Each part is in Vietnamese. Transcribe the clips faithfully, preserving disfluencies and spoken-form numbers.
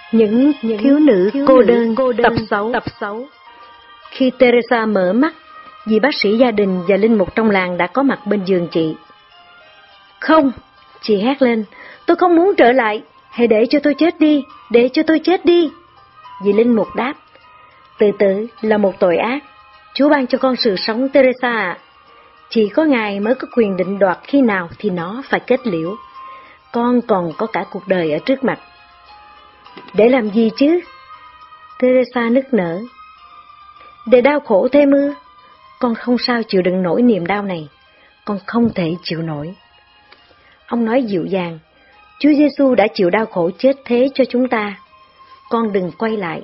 Những, Những thiếu nữ thiếu cô, nữ đơn, cô đơn tập sáu. tập sáu. Khi Teresa mở mắt, dì bác sĩ gia đình và linh mục trong làng đã có mặt bên giường chị. Không, chị hét lên, tôi không muốn trở lại, hãy để cho tôi chết đi, để cho tôi chết đi. Dì linh mục đáp, tự tử là một tội ác, Chúa ban cho con sự sống Teresa ạ. Chỉ có Ngài mới có quyền định đoạt khi nào thì nó phải kết liễu. Con còn có cả cuộc đời ở trước mặt. Để làm gì chứ? Teresa nức nở. Để đau khổ thêm ư? Con không sao chịu đựng nổi niềm đau này. Con không thể chịu nổi. Ông nói dịu dàng, Chúa Giêsu đã chịu đau khổ chết thế cho chúng ta. Con đừng quay lại.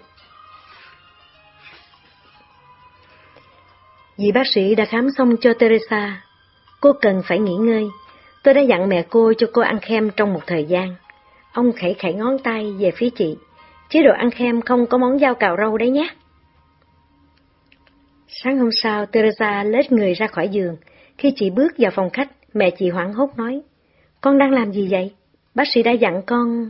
Dì bác sĩ đã khám xong cho Teresa. Cô cần phải nghỉ ngơi. Tôi đã dặn mẹ cô cho cô ăn kem trong một thời gian. Ông khẩy khẩy ngón tay về phía chị. Chế độ ăn kem không có món rau cào rau đấy nhé. Sáng hôm sau, Teresa lết người ra khỏi giường. Khi chị bước vào phòng khách, mẹ chị hoảng hốt nói, con đang làm gì vậy? Bác sĩ đã dặn con...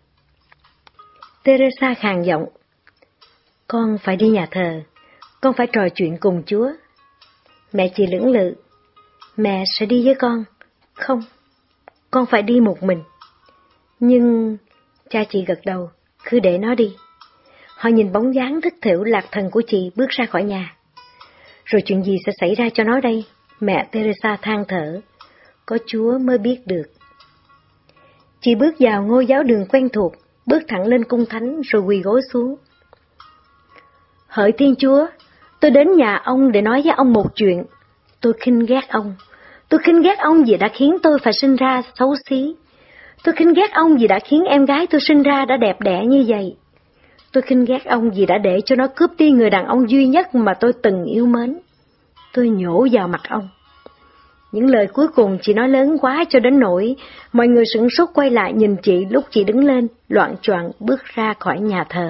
Teresa khàn giọng, con phải đi nhà thờ, con phải trò chuyện cùng Chúa. Mẹ chị lưỡng lự, mẹ sẽ đi với con. Không, con phải đi một mình. Nhưng... Cha chị gật đầu, cứ để nó đi. Họ nhìn bóng dáng thất thểu lạc thần của chị bước ra khỏi nhà. Rồi chuyện gì sẽ xảy ra cho nó đây? Mẹ Teresa than thở, có Chúa mới biết được. Chị bước vào ngôi giáo đường quen thuộc, bước thẳng lên cung thánh rồi quỳ gối xuống. Hỡi Thiên Chúa, tôi đến nhà ông để nói với ông một chuyện. Tôi khinh ghét ông. Tôi khinh ghét ông vì đã khiến tôi phải sinh ra xấu xí. Tôi khinh ghét ông vì đã khiến em gái tôi sinh ra đã đẹp đẽ như vậy. Tôi khinh ghét ông vì đã để cho nó cướp đi người đàn ông duy nhất mà tôi từng yêu mến. Tôi nhổ vào mặt ông. Những lời cuối cùng chị nói lớn quá cho đến nỗi mọi người sửng sốt quay lại nhìn chị lúc chị đứng lên, loạng choạng bước ra khỏi nhà thờ.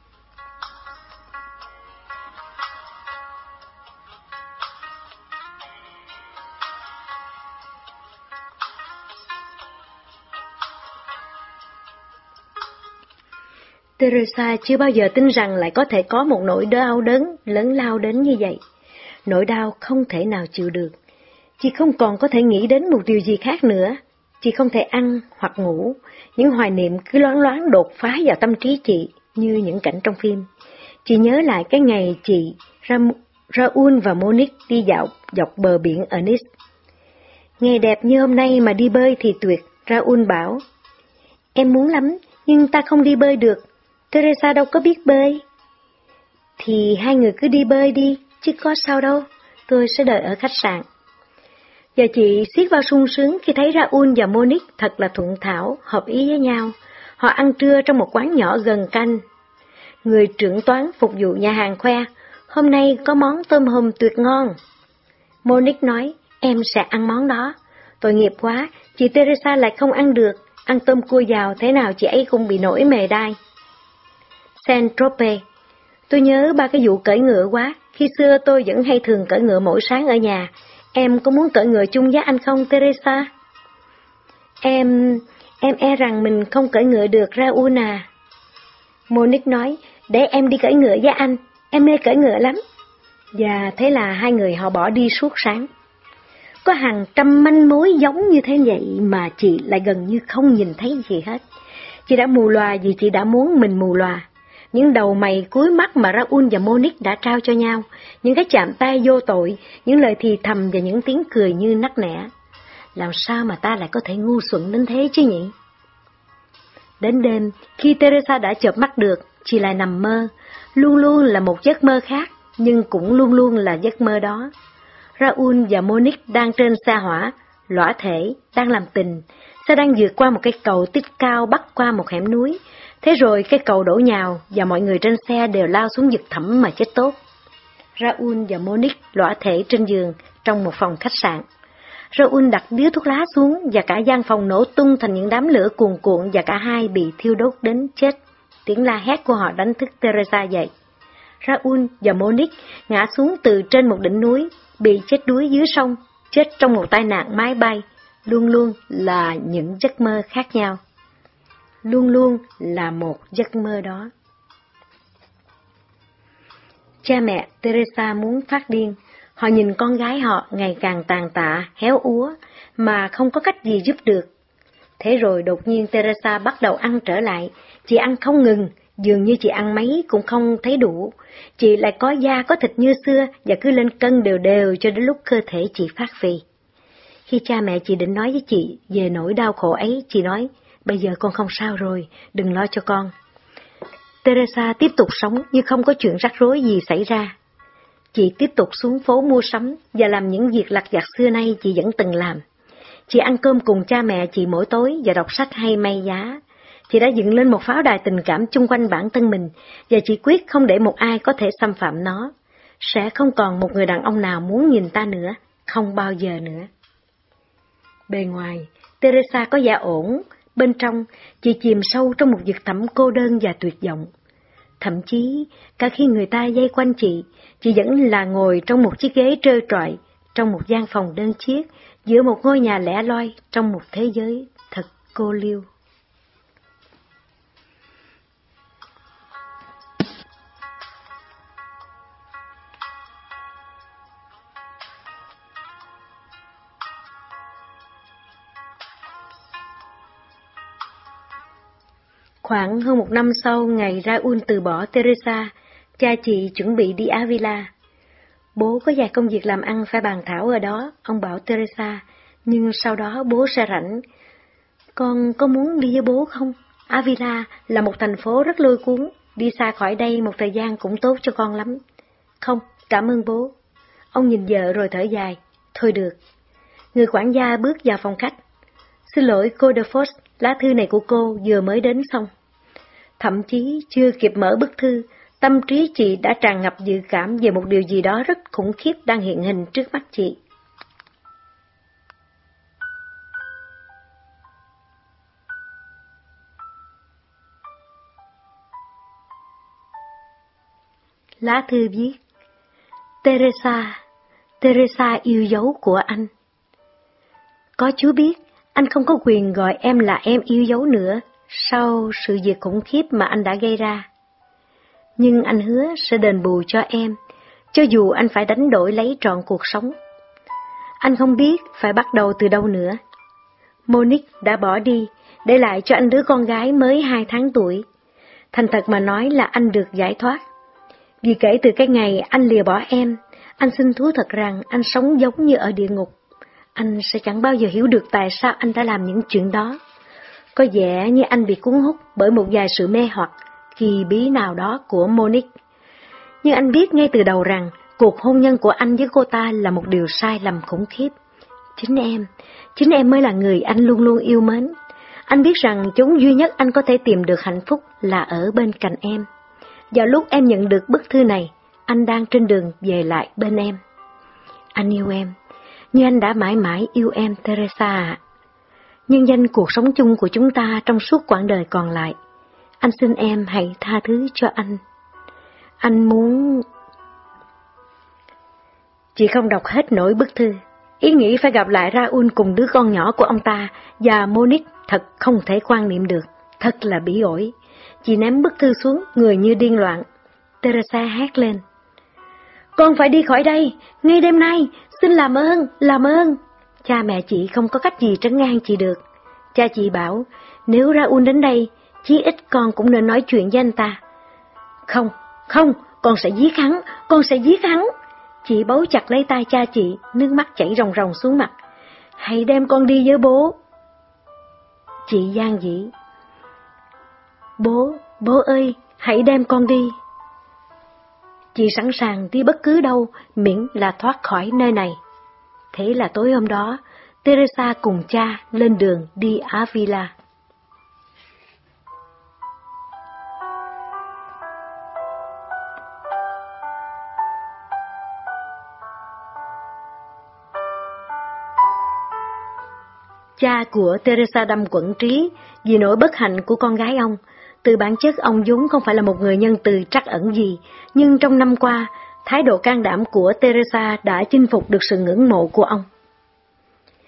Teresa chưa bao giờ tin rằng lại có thể có một nỗi đau đớn lớn lao đến như vậy. Nỗi đau không thể nào chịu được. Chị không còn có thể nghĩ đến một điều gì khác nữa. Chị không thể ăn hoặc ngủ. Những hoài niệm cứ loáng loáng đột phá vào tâm trí chị như những cảnh trong phim. Chị nhớ lại cái ngày chị, Ra, Raoul và Monique đi dạo dọc bờ biển ở Nice. Ngày đẹp như hôm nay mà đi bơi thì tuyệt, Raoul bảo. Em muốn lắm, nhưng ta không đi bơi được. Teresa đâu có biết bơi. Thì hai người cứ đi bơi đi, chứ có sao đâu, tôi sẽ đợi ở khách sạn. Và chị xiết vào sung sướng khi thấy Raoul và Monique thật là thuận thảo, hợp ý với nhau. Họ ăn trưa trong một quán nhỏ gần canh. Người trưởng toán phục vụ nhà hàng khoe, hôm nay có món tôm hùm tuyệt ngon. Monique nói, em sẽ ăn món đó. Tội nghiệp quá, chị Teresa lại không ăn được, ăn tôm cua giào thế nào chị ấy cũng bị nổi mề đai. Saint-Tropez. Tôi nhớ ba cái vụ cưỡi ngựa quá, khi xưa tôi vẫn hay thường cưỡi ngựa mỗi sáng ở nhà. Em có muốn cưỡi ngựa chung với anh không, Teresa? Em... em e rằng mình không cưỡi ngựa được, Raoul à. Monique nói, để em đi cưỡi ngựa với anh, em mê cưỡi ngựa lắm. Và thế là hai người họ bỏ đi suốt sáng. Có hàng trăm manh mối giống như thế vậy mà chị lại gần như không nhìn thấy gì hết. Chị đã mù lòa vì chị đã muốn mình mù lòa. Những đầu mày cuối mắt mà Raoul và Monique đã trao cho nhau, những cái chạm tay vô tội, những lời thì thầm và những tiếng cười như nắc nẻ. Làm sao mà ta lại có thể ngu xuẩn đến thế chứ nhỉ? Đến đêm, khi Teresa đã chợp mắt được, chị lại nằm mơ. Luôn luôn là một giấc mơ khác, nhưng cũng luôn luôn là giấc mơ đó. Raoul và Monique đang trên xe hỏa, lõa thể, đang làm tình. Xe đang vượt qua một cây cầu tích cao bắc qua một hẻm núi. Thế rồi cây cầu đổ nhào và mọi người trên xe đều lao xuống vực thẳm mà chết tốt. Raoul và Monique lõa thể trên giường trong một phòng khách sạn. Raoul đặt điếu thuốc lá xuống và cả gian phòng nổ tung thành những đám lửa cuồn cuộn và cả hai bị thiêu đốt đến chết. Tiếng la hét của họ đánh thức Teresa dậy. Raoul và Monique ngã xuống từ trên một đỉnh núi, bị chết đuối dưới sông, chết trong một tai nạn máy bay, luôn luôn là những giấc mơ khác nhau. luôn luôn là một giấc mơ đó. Cha mẹ Teresa muốn phát điên, họ nhìn con gái họ ngày càng tàn tạ, héo úa, mà không có cách gì giúp được. Thế rồi đột nhiên Teresa bắt đầu ăn trở lại, chị ăn không ngừng, dường như chị ăn mấy cũng không thấy đủ. Chị lại có da có thịt như xưa và cứ lên cân đều đều cho đến lúc cơ thể chị phát phì. Khi cha mẹ chị định nói với chị về nỗi đau khổ ấy, chị nói, bây giờ con không sao rồi, đừng lo cho con. Teresa tiếp tục sống như không có chuyện rắc rối gì xảy ra. Chị tiếp tục xuống phố mua sắm và làm những việc lặt vặt xưa nay chị vẫn từng làm. Chị ăn cơm cùng cha mẹ chị mỗi tối và đọc sách hay may giá. Chị đã dựng lên một pháo đài tình cảm chung quanh bản thân mình và chị quyết không để một ai có thể xâm phạm nó. Sẽ không còn một người đàn ông nào muốn nhìn ta nữa, không bao giờ nữa. Bề ngoài, Teresa có da ổn, bên trong, chị chìm sâu trong một vực thẳm cô đơn và tuyệt vọng. Thậm chí, cả khi người ta vây quanh chị, chị vẫn là ngồi trong một chiếc ghế trơ trọi, trong một gian phòng đơn chiếc, giữa một ngôi nhà lẻ loi, trong một thế giới thật cô liêu. Khoảng hơn một năm sau ngày Raúl từ bỏ Teresa, cha chị chuẩn bị đi Avila. Bố có vài công việc làm ăn phải bàn thảo ở đó, ông bảo Teresa, nhưng sau đó bố sẽ rảnh. Con có muốn đi với bố không? Avila là một thành phố rất lôi cuốn, đi xa khỏi đây một thời gian cũng tốt cho con lắm. Không, cảm ơn bố. Ông nhìn vợ rồi thở dài, thôi được. Người quản gia bước vào phòng khách. Xin lỗi cô De Fos, lá thư này của cô vừa mới đến xong. Thậm chí chưa kịp mở bức thư, tâm trí chị đã tràn ngập dự cảm về một điều gì đó rất khủng khiếp đang hiện hình trước mắt chị. Lá thư viết: Teresa, Teresa yêu dấu của anh. Có Chúa biết, anh không có quyền gọi em là em yêu dấu nữa sau sự việc khủng khiếp mà anh đã gây ra. Nhưng anh hứa sẽ đền bù cho em, cho dù anh phải đánh đổi lấy trọn cuộc sống. Anh không biết phải bắt đầu từ đâu nữa. Monique đã bỏ đi, để lại cho anh đứa con gái mới hai tháng tuổi. Thành thật mà nói là anh được giải thoát. Vì kể từ cái ngày anh lìa bỏ em, anh xin thú thật rằng anh sống giống như ở địa ngục. Anh sẽ chẳng bao giờ hiểu được tại sao anh đã làm những chuyện đó. Có vẻ như anh bị cuốn hút bởi một vài sự mê hoặc kỳ bí nào đó của Monique. Nhưng anh biết ngay từ đầu rằng cuộc hôn nhân của anh với cô ta là một điều sai lầm khủng khiếp. Chính em, chính em mới là người anh luôn luôn yêu mến. Anh biết rằng chốn duy nhất anh có thể tìm được hạnh phúc là ở bên cạnh em. Vào lúc em nhận được bức thư này, anh đang trên đường về lại bên em. Anh yêu em, như anh đã mãi mãi yêu em, Teresa ạ. Nhân danh cuộc sống chung của chúng ta trong suốt quãng đời còn lại, anh xin em hãy tha thứ cho anh. Anh muốn... Chị không đọc hết nổi bức thư. Ý nghĩ phải gặp lại Raúl cùng đứa con nhỏ của ông ta và Monique thật không thể quan niệm được, thật là bỉ ổi. Chị ném bức thư xuống, người như điên loạn. Teresa hét lên: Con phải đi khỏi đây, ngay đêm nay, xin làm ơn, làm ơn. Cha mẹ chị không có cách gì trấn an chị được. Cha chị bảo, nếu Raúl đến đây, chí ít con cũng nên nói chuyện với anh ta. Không, không, con sẽ giết hắn, con sẽ giết hắn. Chị bấu chặt lấy tay cha chị, nước mắt chảy ròng ròng xuống mặt. Hãy đem con đi với bố. Chị gian dĩ: Bố, bố ơi, hãy đem con đi. Chị sẵn sàng đi bất cứ đâu, miễn là thoát khỏi nơi này. Thế là tối hôm đó, Teresa cùng cha lên đường đi Avila. Cha của Teresa đâm quẫn trí vì nỗi bất hạnh của con gái ông. Từ bản chất ông vốn không phải là một người nhân từ trắc ẩn gì, nhưng trong năm qua, thái độ can đảm của Teresa đã chinh phục được sự ngưỡng mộ của ông.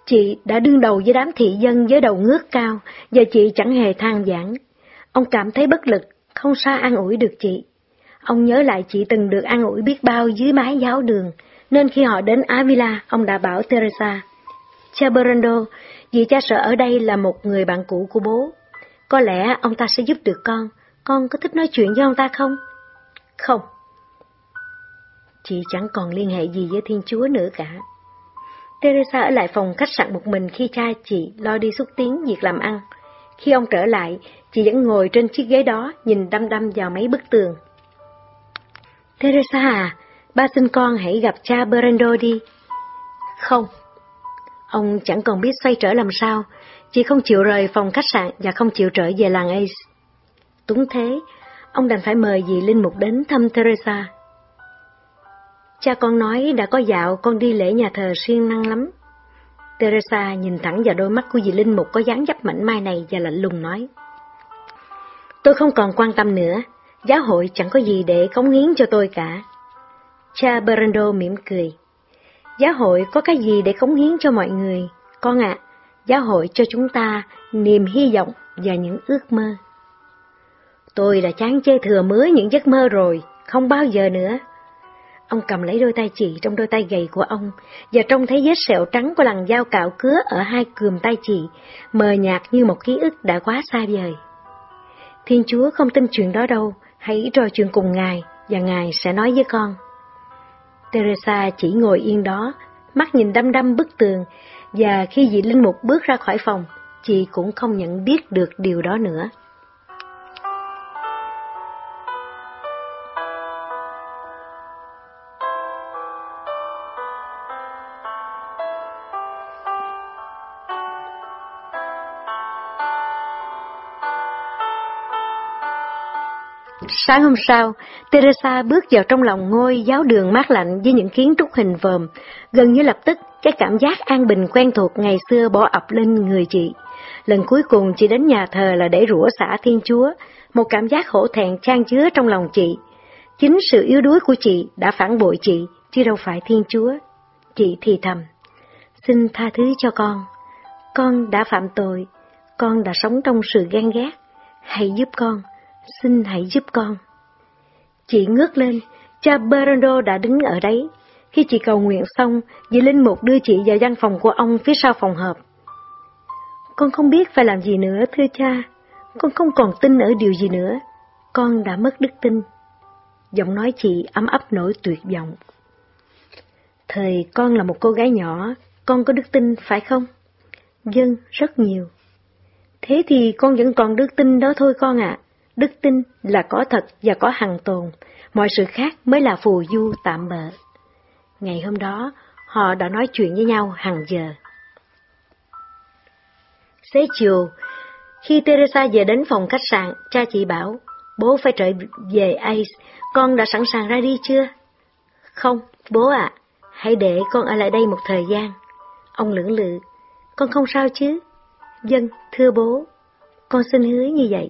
Chị đã đương đầu với đám thị dân với đầu ngước cao, và chị chẳng hề than vãn. Ông cảm thấy bất lực, không sao an ủi được chị. Ông nhớ lại chị từng được an ủi biết bao dưới mái giáo đường, nên khi họ đến Avila, ông đã bảo Teresa, cha Brando, vì cha sợ ở đây là một người bạn cũ của bố. Có lẽ ông ta sẽ giúp được con, con có thích nói chuyện với ông ta không? Không. Chị chẳng còn liên hệ gì với Thiên Chúa nữa cả. Teresa ở lại phòng khách sạn một mình khi cha chị lo đi xúc tiến việc làm ăn. Khi ông trở lại, chị vẫn ngồi trên chiếc ghế đó, nhìn đăm đăm vào mấy bức tường. Teresa à, ba xin con hãy gặp cha Brando đi. Không. Ông chẳng còn biết xoay trở làm sao. Chị không chịu rời phòng khách sạn và không chịu trở về làng Ace. Đúng thế, ông đành phải mời dì linh mục đến thăm Teresa. Cha con nói đã có dạo con đi lễ nhà thờ siêng năng lắm. Teresa nhìn thẳng vào đôi mắt của dì linh mục có dáng dấp mảnh mai này và lạnh lùng nói. Tôi không còn quan tâm nữa, giáo hội chẳng có gì để cống hiến cho tôi cả. Cha Brando mỉm cười. Giáo hội có cái gì để cống hiến cho mọi người? Con ạ, à, giáo hội cho chúng ta niềm hy vọng và những ước mơ. Tôi đã chán chê thừa mứa những giấc mơ rồi, không bao giờ nữa. Ông cầm lấy đôi tay chị trong đôi tay gầy của ông, và trông thấy vết sẹo trắng của lằn dao cạo cứa ở hai cườm tay chị, mờ nhạt như một ký ức đã quá xa vời. Thiên Chúa không tin chuyện đó đâu, hãy trò chuyện cùng Ngài, và Ngài sẽ nói với con. Teresa chỉ ngồi yên đó, mắt nhìn đăm đăm bức tường, và khi vị linh mục bước ra khỏi phòng, chị cũng không nhận biết được điều đó nữa. Sáng hôm sau, Teresa bước vào trong lòng ngôi giáo đường mát lạnh với những kiến trúc hình vòm. Gần như lập tức, cái cảm giác an bình quen thuộc ngày xưa bỏ ập lên người chị. Lần cuối cùng chị đến nhà thờ là để rủa xả Thiên Chúa, một cảm giác hổ thẹn chan chứa trong lòng chị. Chính sự yếu đuối của chị đã phản bội chị, chứ đâu phải Thiên Chúa. Chị thì thầm, xin tha thứ cho con. Con đã phạm tội, con đã sống trong sự ghen ghét. Hãy giúp con. Xin hãy giúp con. Chị ngước lên, cha Brando đã đứng ở đấy. Khi chị cầu nguyện xong, vị linh mục đưa chị vào văn phòng của ông phía sau phòng họp. Con không biết phải làm gì nữa, thưa cha. Con không còn tin ở điều gì nữa. Con đã mất đức tin. Giọng nói chị ấm ấp nỗi tuyệt vọng. Thời con là một cô gái nhỏ, con có đức tin phải không? Vâng, rất nhiều. Thế thì con vẫn còn đức tin đó thôi con ạ. À. Đức tin là có thật và có hằng tồn, mọi sự khác mới là phù du tạm bợ. Ngày hôm đó, họ đã nói chuyện với nhau hàng giờ. Xế chiều, khi Teresa về đến phòng khách sạn, cha chị bảo, bố phải trở về Ace, con đã sẵn sàng ra đi chưa? Không, bố ạ, à, hãy để con ở lại đây một thời gian. Ông lưỡng lự, con không sao chứ? Vâng, thưa bố, con xin hứa như vậy.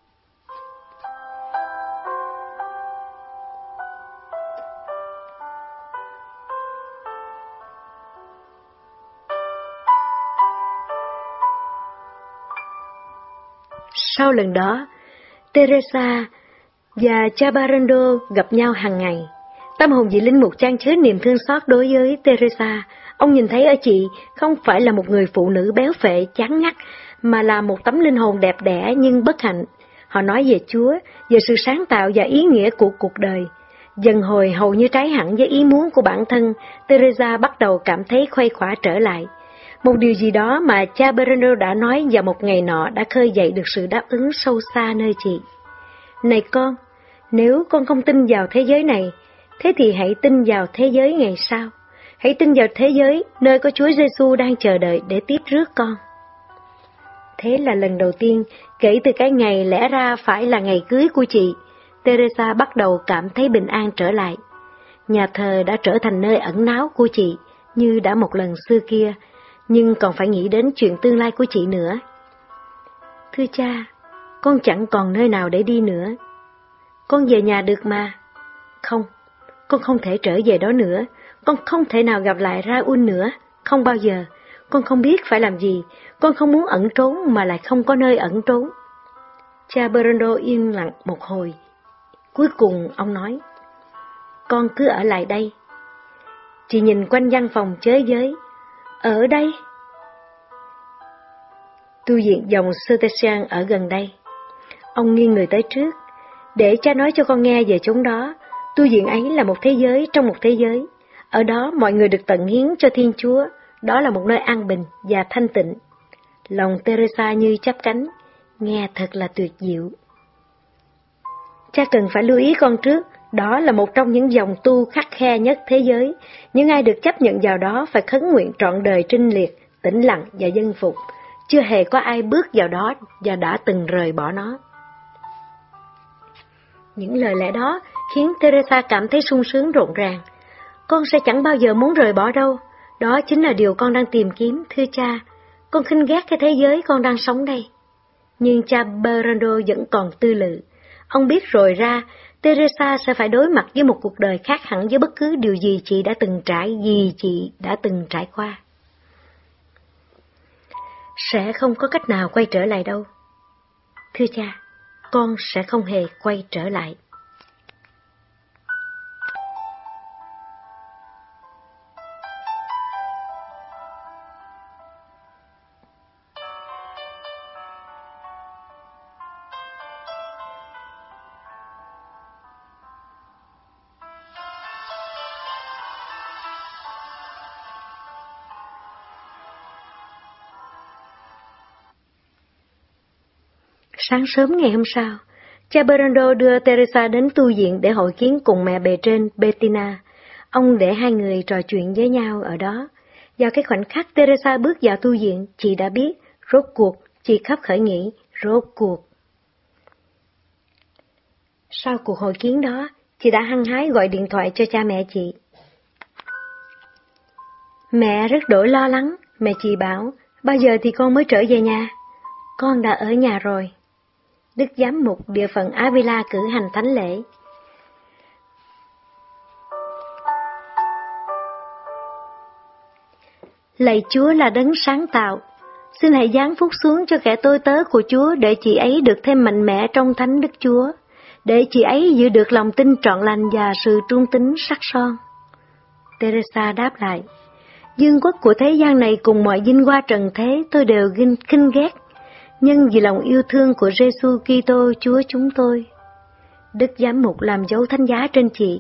Sau lần đó, Teresa và cha Brando gặp nhau hàng ngày. Tâm hồn vị linh mục chan chứa niềm thương xót đối với Teresa. Ông nhìn thấy ở chị không phải là một người phụ nữ béo phệ, chán ngắt, mà là một tấm linh hồn đẹp đẽ nhưng bất hạnh. Họ nói về Chúa, về sự sáng tạo và ý nghĩa của cuộc đời. Dần hồi hầu như trái hẳn với ý muốn của bản thân, Teresa bắt đầu cảm thấy khuây khỏa trở lại. Một điều gì đó mà cha Brando đã nói vào một ngày nọ đã khơi dậy được sự đáp ứng sâu xa nơi chị. Này con, nếu con không tin vào thế giới này, thế thì hãy tin vào thế giới ngày sau. Hãy tin vào thế giới nơi có Chúa Giêsu đang chờ đợi để tiếp rước con. Thế là lần đầu tiên, kể từ cái ngày lẽ ra phải là ngày cưới của chị, Teresa bắt đầu cảm thấy bình an trở lại. Nhà thờ đã trở thành nơi ẩn náu của chị, như đã một lần xưa kia, nhưng còn phải nghĩ đến chuyện tương lai của chị nữa. Thưa cha, con chẳng còn nơi nào để đi nữa. Con về nhà được mà. Không, con không thể trở về đó nữa. Con không thể nào gặp lại Raul nữa, không bao giờ. con không biết phải làm gì, con không muốn ẩn trốn mà lại không có nơi ẩn trốn. Cha Bernardo yên lặng một hồi. Cuối cùng ông nói, con cứ ở lại đây. Chị nhìn quanh văn phòng chới giới. Ở đây? Tu viện dòng Sertesian ở gần đây. Ông nghiêng người tới trước. Để cha nói cho con nghe về chốn đó. Tu viện ấy là một thế giới trong một thế giới. Ở đó mọi người được tận hiến cho Thiên Chúa. Đó là một nơi an bình và thanh tịnh. Lòng Teresa như chắp cánh. Nghe thật là tuyệt diệu. Cha cần phải lưu ý con trước. Đó là một trong những dòng tu khắt khe nhất thế giới. Những ai được chấp nhận vào đó phải khấn nguyện trọn đời trinh liệt, tĩnh lặng và dân phục. Chưa hề có ai bước vào đó và đã từng rời bỏ nó. Những lời lẽ đó khiến Teresa cảm thấy sung sướng rộn ràng. Con sẽ chẳng bao giờ muốn rời bỏ đâu. Đó chính là điều con đang tìm kiếm, thưa cha. Con khinh ghét cái thế giới con đang sống đây. Nhưng cha Bernardo vẫn còn tư lự. Ông biết rồi ra, Teresa sẽ phải đối mặt với một cuộc đời khác hẳn với bất cứ điều gì chị đã từng trải, gì chị đã từng trải qua. Sẽ không có cách nào quay trở lại đâu. Thưa cha, con sẽ không hề quay trở lại. Sáng sớm ngày hôm sau, cha Bernardo đưa Teresa đến tu viện để hội kiến cùng mẹ bề trên Bettina. Ông để hai người trò chuyện với nhau ở đó. Vào cái khoảnh khắc Teresa bước vào tu viện, chị đã biết, rốt cuộc, chị khắp khởi nghĩ, rốt cuộc. Sau cuộc hội kiến đó, chị đã hăng hái gọi điện thoại cho cha mẹ chị. Mẹ rất đổi lo lắng, mẹ chị bảo, bao giờ thì con mới trở về nhà? Con đã ở nhà rồi. Đức giám mục địa phận Avila cử hành thánh lễ. Lạy Chúa là đấng sáng tạo, xin hãy giáng phúc xuống cho kẻ tôi tớ của Chúa để chị ấy được thêm mạnh mẽ trong thánh Đức Chúa, để chị ấy giữ được lòng tin trọn lành và sự trung tín sắc son. Teresa đáp lại, dương quốc của thế gian này cùng mọi vinh hoa trần thế tôi đều khinh ghét, nhưng vì lòng yêu thương của Giêsu Kitô Chúa chúng tôi. Đức giám mục làm dấu thánh giá trên chị.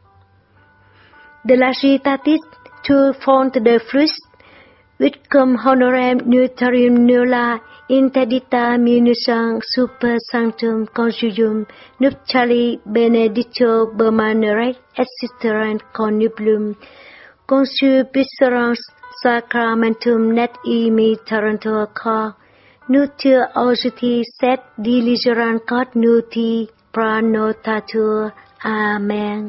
De la citatis tu font de fruits, Vicum honorem nutarium nulla interdita minusan super sanctum conjugium nuptiali benedictio permaneret existerent connubium consubiserans sacramentum net imitarantur cor nutir auguti set diligerant cot nuti pranotatur. Amen.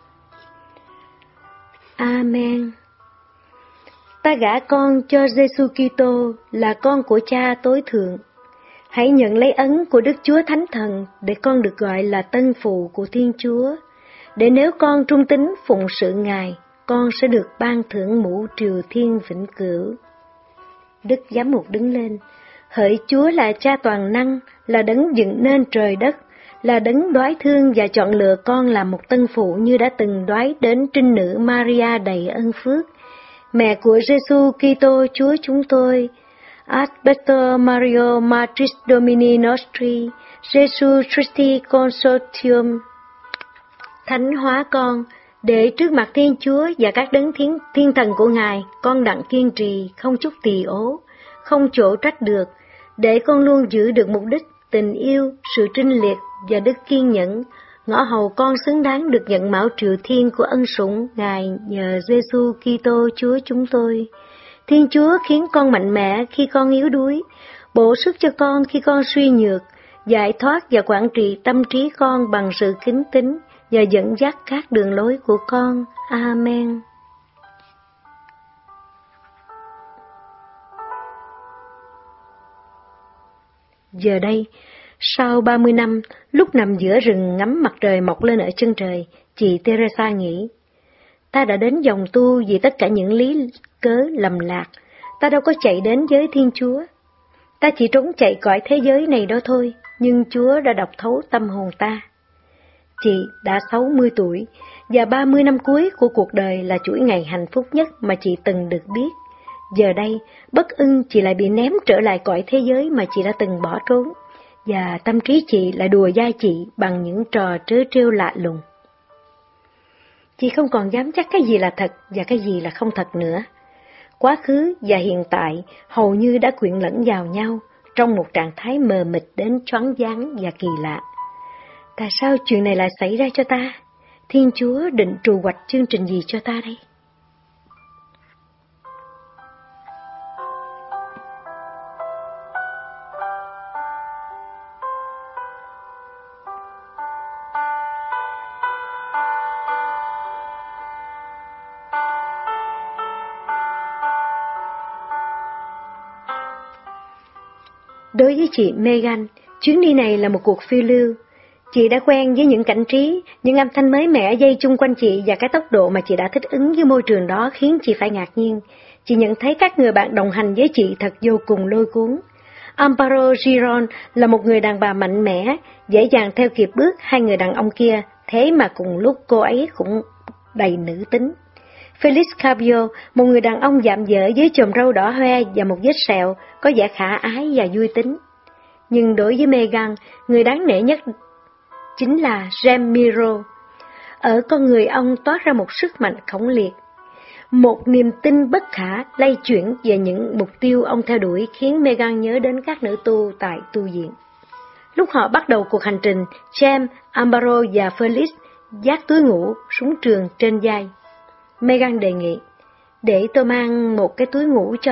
Amen. Ta gả con cho Giêsu Kitô là con của Cha tối thượng. Hãy nhận lấy ấn của Đức Chúa Thánh Thần để con được gọi là tân phụ của Thiên Chúa. Để nếu con trung tín phụng sự Ngài, con sẽ được ban thưởng mũ triều thiên vĩnh cửu. Đức giám mục đứng lên. Hỡi Chúa là Cha toàn năng, là đấng dựng nên trời đất, là đấng đoái thương và chọn lựa con làm một tân phụ như đã từng đoái đến trinh nữ Maria đầy ân phước, mẹ của Giêsu Kitô Chúa chúng tôi. Ad Beto Mario Matris Domini Nostri, Jesu Christi Consortium. Thánh hóa con, để trước mặt Thiên Chúa và các đấng thiên, thiên thần của Ngài, con đặng kiên trì, không chút tỳ ố, không chỗ trách được, để con luôn giữ được mục đích, tình yêu, sự trinh liệt và đức kiên nhẫn, ngõ hầu con xứng đáng được nhận mão triều thiên của ân sủng Ngài nhờ Giêsu Kitô Chúa chúng tôi. Thiên Chúa khiến con mạnh mẽ khi con yếu đuối, bổ sức cho con khi con suy nhược, giải thoát và quản trị tâm trí con bằng sự kính tín và dẫn dắt các đường lối của con. Amen. Giờ đây, sau ba mươi năm, lúc nằm giữa rừng ngắm mặt trời mọc lên ở chân trời, chị Teresa nghĩ, ta đã đến dòng tu vì tất cả những lý cớ lầm lạc. Ta đâu có chạy đến với Thiên Chúa. Ta chỉ trốn chạy cõi thế giới này đó thôi, nhưng Chúa đã đọc thấu tâm hồn ta. Chị đã sáu mươi tuổi, và ba mươi năm cuối của cuộc đời là chuỗi ngày hạnh phúc nhất mà chị từng được biết. Giờ đây, bất ưng chị lại bị ném trở lại cõi thế giới mà chị đã từng bỏ trốn, và tâm trí chị lại đùa dai chị bằng những trò trớ trêu lạ lùng. Chị không còn dám chắc cái gì là thật và cái gì là không thật nữa. Quá khứ và hiện tại hầu như đã quyện lẫn vào nhau trong một trạng thái mờ mịt đến choáng váng và kỳ lạ. Tại sao chuyện này lại xảy ra cho ta? Thiên Chúa định trù hoạch chương trình gì cho ta đây? Đối với chị Megan, chuyến đi này là một cuộc phiêu lưu. Chị đã quen với những cảnh trí, những âm thanh mới mẻ dây chung quanh chị, và cái tốc độ mà chị đã thích ứng với môi trường đó khiến chị phải ngạc nhiên. Chị nhận thấy các người bạn đồng hành với chị thật vô cùng lôi cuốn. Amparo Giron là một người đàn bà mạnh mẽ, dễ dàng theo kịp bước hai người đàn ông kia, thế mà cùng lúc cô ấy cũng đầy nữ tính. Felix Cabio, một người đàn ông dạm dở với chòm râu đỏ hoe và một vết sẹo, có vẻ khả ái và vui tính. Nhưng đối với Megan, người đáng nể nhất chính là Ramiro. Ở con người ông toát ra một sức mạnh khổng liệt. Một niềm tin bất khả lay chuyển về những mục tiêu ông theo đuổi khiến Megan nhớ đến các nữ tu tại tu viện. Lúc họ bắt đầu cuộc hành trình, James, Amparo và Felix vác túi ngủ, súng trường trên vai. Megan đề nghị, để tôi mang một cái túi ngủ cho.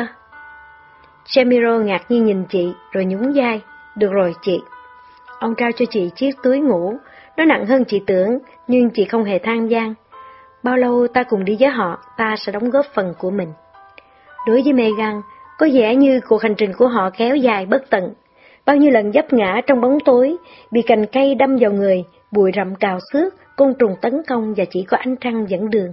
Ramiro ngạc nhiên nhìn chị, rồi nhún vai, được rồi chị. Ông trao cho chị chiếc túi ngủ, nó nặng hơn chị tưởng, nhưng chị không hề than vãn. Bao lâu ta cùng đi với họ, ta sẽ đóng góp phần của mình. Đối với Megan, có vẻ như cuộc hành trình của họ kéo dài bất tận. Bao nhiêu lần vấp ngã trong bóng tối, bị cành cây đâm vào người, bụi rậm cào xước, côn trùng tấn công và chỉ có ánh trăng dẫn đường.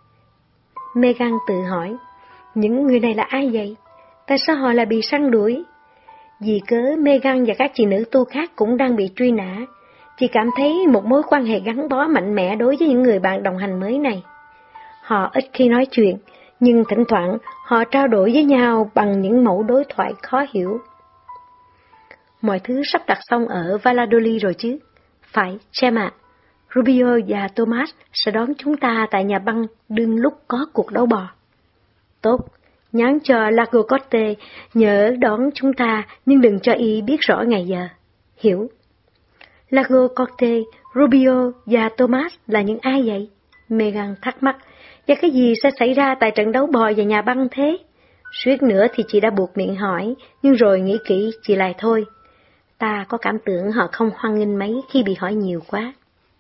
Megan tự hỏi, những người này là ai vậy? Tại sao họ lại bị săn đuổi? Vì cớ Megan và các chị nữ tu khác cũng đang bị truy nã. Chị cảm thấy một mối quan hệ gắn bó mạnh mẽ đối với những người bạn đồng hành mới này. Họ ít khi nói chuyện, nhưng thỉnh thoảng họ trao đổi với nhau bằng những mẫu đối thoại khó hiểu. Mọi thứ sắp đặt xong ở Valladolid rồi chứ? Phải, James ạ. Rubio và Thomas sẽ đón chúng ta tại nhà băng đương lúc có cuộc đấu bò. Tốt, nhắn cho Lago Corte nhớ đón chúng ta, nhưng đừng cho y biết rõ ngày giờ. Hiểu. Lago Corte, Rubio và Thomas là những ai vậy? Megan thắc mắc. Và cái gì sẽ xảy ra tại trận đấu bò và nhà băng thế? Suýt nữa thì chị đã buộc miệng hỏi, nhưng rồi nghĩ kỹ chị lại thôi. Ta có cảm tưởng họ không hoan nghênh mấy khi bị hỏi nhiều quá.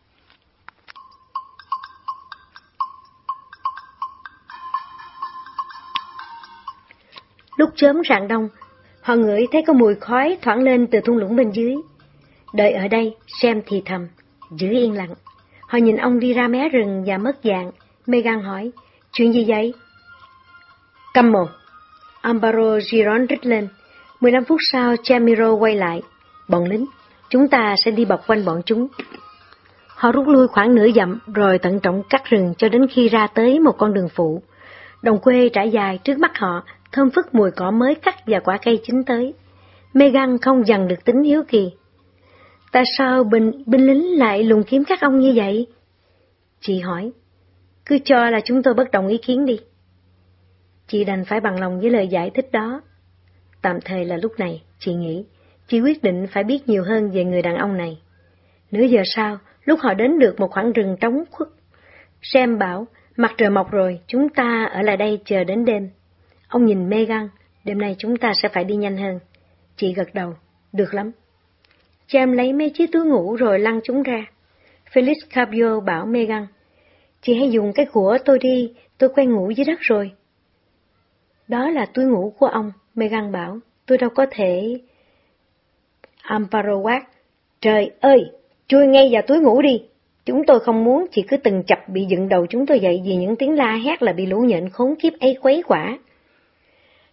Lúc chớm rạng đông, họ ngửi thấy có mùi khói thoảng lên từ thung lũng bên dưới. Đợi ở đây, Sam thì thầm, giữ yên lặng. Họ nhìn ông đi ra mé rừng và mất dạng. Megan hỏi, chuyện gì vậy? Câm mồm. Amparo Giron rít lên. Mười lăm phút sau, Chamiro quay lại. Bọn lính, chúng ta sẽ đi bọc quanh bọn chúng. Họ rút lui khoảng nửa dặm, rồi tận trọng cắt rừng cho đến khi ra tới một con đường phụ. Đồng quê trải dài trước mắt họ, thơm phức mùi cỏ mới cắt và quả cây chín tới. Megan không dằn được tính hiếu kỳ. Tại sao binh, binh lính lại lùng kiếm các ông như vậy? Chị hỏi. Cứ cho là chúng tôi bất đồng ý kiến đi. Chị đành phải bằng lòng với lời giải thích đó. Tạm thời là lúc này, chị nghĩ, chị quyết định phải biết nhiều hơn về người đàn ông này. Nửa giờ sau, lúc họ đến được một khoảng rừng trống khuất, Sam bảo, mặt trời mọc rồi, chúng ta ở lại đây chờ đến đêm. Ông nhìn Megan, đêm nay chúng ta sẽ phải đi nhanh hơn. Chị gật đầu, được lắm. James lấy mấy chiếc túi ngủ rồi lăn chúng ra. Felix Cabio bảo Megan, chị hãy dùng cái của tôi đi, tôi quen ngủ dưới đất rồi. Đó là túi ngủ của ông, Megan bảo, tôi đâu có thể... Amparo quát, trời ơi, chui ngay vào túi ngủ đi. Chúng tôi không muốn chị cứ từng chập bị dựng đầu chúng tôi dậy vì những tiếng la hét là bị lũ nhện khốn kiếp ấy quấy quả.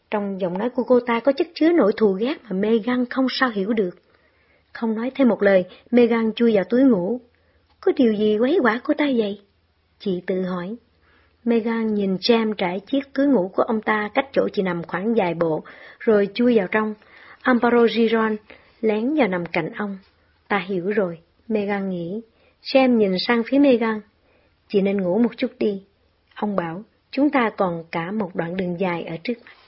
Trong giọng nói của cô ta có chất chứa nỗi thù ghét mà Megan không sao hiểu được. Không nói thêm một lời, Megan chui vào túi ngủ. Có điều gì quấy quả cô ta vậy? Chị tự hỏi. Megan nhìn James trải chiếc túi ngủ của ông ta cách chỗ chị nằm khoảng vài bộ, rồi chui vào trong. Amparo Giron lén vào nằm cạnh ông. Ta hiểu rồi, Megan nghĩ. James nhìn sang phía Megan. Chị nên ngủ một chút đi. Ông bảo, chúng ta còn cả một đoạn đường dài ở trước mặt.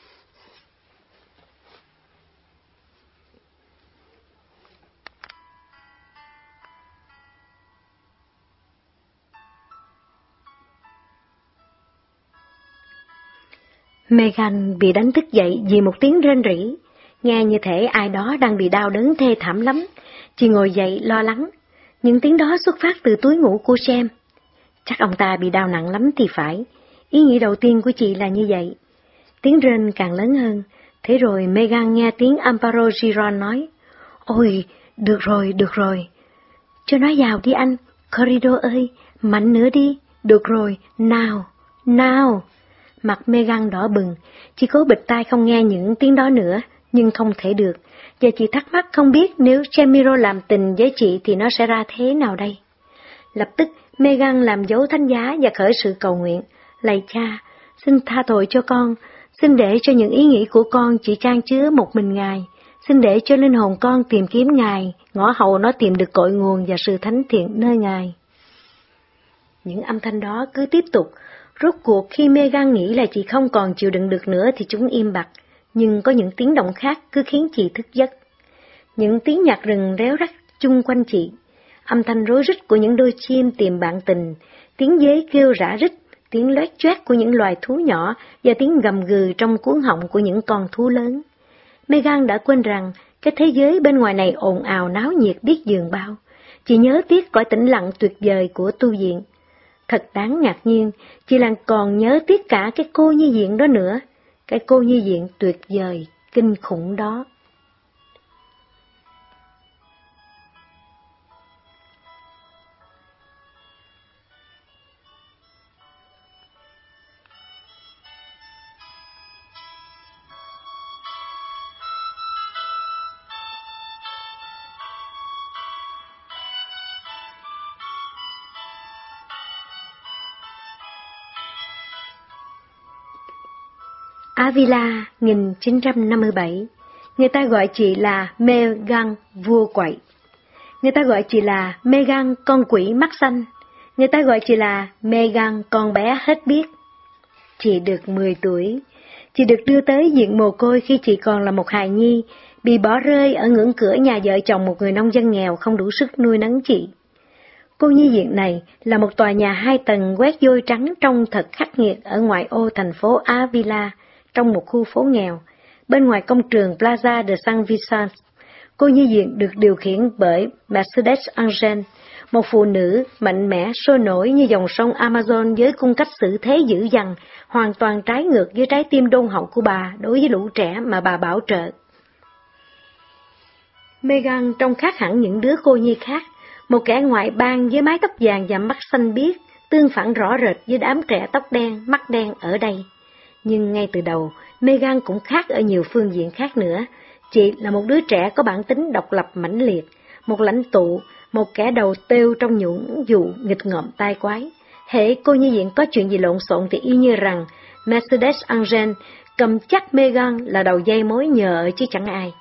Megan bị đánh thức dậy vì một tiếng rên rỉ. Nghe như thể ai đó đang bị đau đớn thê thảm lắm. Chị ngồi dậy lo lắng. Những tiếng đó xuất phát từ túi ngủ của James. Chắc ông ta bị đau nặng lắm thì phải. Ý nghĩ đầu tiên của chị là như vậy. Tiếng rên càng lớn hơn. Thế rồi Megan nghe tiếng Amparo Giron nói. Ôi, được rồi, được rồi. Cho nó vào đi anh. Corridor ơi, mạnh nữa đi. Được rồi, nào, nào. Mặt Megan đỏ bừng, chị cố bịt tai không nghe những tiếng đó nữa, nhưng không thể được, và chị thắc mắc không biết nếu Jamiro làm tình với chị thì nó sẽ ra thế nào đây. Lập tức, Megan làm dấu thánh giá và khởi sự cầu nguyện. Lạy Cha, xin tha tội cho con, xin để cho những ý nghĩ của con chỉ trang chứa một mình Ngài, xin để cho linh hồn con tìm kiếm Ngài, ngõ hầu nó tìm được cội nguồn và sự thánh thiện nơi Ngài. Những âm thanh đó cứ tiếp tục. Rốt cuộc khi Megan nghĩ là chị không còn chịu đựng được nữa thì chúng im bặt, nhưng có những tiếng động khác cứ khiến chị thức giấc. Những tiếng nhạc rừng réo rắt chung quanh chị, âm thanh rối rít của những đôi chim tìm bạn tình, tiếng dế kêu rã rít, tiếng loét choét của những loài thú nhỏ và tiếng gầm gừ trong cuống họng của những con thú lớn. Megan đã quên rằng cái thế giới bên ngoài này ồn ào náo nhiệt biết dường bao. Chị nhớ tiếc cõi tĩnh lặng tuyệt vời của tu viện. Thật đáng ngạc nhiên, chị Lan còn nhớ tiếc cả cái cô nhi viện đó nữa, cái cô nhi viện tuyệt vời, kinh khủng đó. Avila, một nghìn chín trăm năm mươi bảy. Người ta gọi chị là Megan vua quậy. Người ta gọi chị là Megan con quỷ mắt xanh. Người ta gọi chị là Megan con bé hết biết. Chị được mười tuổi. Chị được đưa tới viện mồ côi khi chị còn là một hài nhi, bị bỏ rơi ở ngưỡng cửa nhà vợ chồng một người nông dân nghèo không đủ sức nuôi nấng chị. Cô nhi viện này là một tòa nhà hai tầng quét vôi trắng trông thật khắc nghiệt ở ngoại ô thành phố Avila, trong một khu phố nghèo, bên ngoài công trường Plaza de San Vicente. Cô nhi viện được điều khiển bởi Mercedes Angel, một phụ nữ mạnh mẽ sôi nổi như dòng sông Amazon với cung cách xử thế dữ dằn, hoàn toàn trái ngược với trái tim đôn hậu của bà đối với lũ trẻ mà bà bảo trợ. Megan trông khác hẳn những đứa cô nhi khác, một kẻ ngoại bang với mái tóc vàng và mắt xanh biếc, tương phản rõ rệt với đám trẻ tóc đen, mắt đen ở đây. Nhưng ngay từ đầu, Megan cũng khác ở nhiều phương diện khác nữa. Chị là một đứa trẻ có bản tính độc lập mãnh liệt, một lãnh tụ, một kẻ đầu têu trong những vụ nghịch ngợm tai quái. Hễ cô nhi viện có chuyện gì lộn xộn thì y như rằng Mercedes Angel cầm chắc Megan là đầu dây mối nhờ chứ chẳng ai.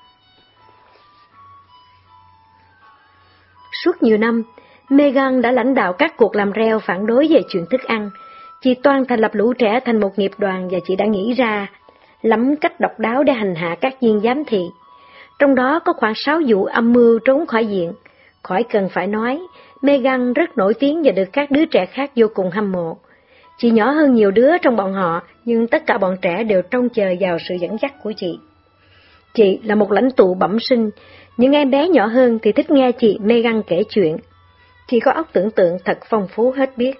Suốt nhiều năm, Megan đã lãnh đạo các cuộc làm reo phản đối về chuyện thức ăn. Chị toan thành lập lũ trẻ thành một nghiệp đoàn và chị đã nghĩ ra lắm cách độc đáo để hành hạ các viên giám thị. Trong đó có khoảng sáu vụ âm mưu trốn khỏi viện. Khỏi cần phải nói, Megan rất nổi tiếng và được các đứa trẻ khác vô cùng hâm mộ. Chị nhỏ hơn nhiều đứa trong bọn họ, nhưng tất cả bọn trẻ đều trông chờ vào sự dẫn dắt của chị. Chị là một lãnh tụ bẩm sinh, những em bé nhỏ hơn thì thích nghe chị Megan kể chuyện. Chị có óc tưởng tượng thật phong phú hết biết.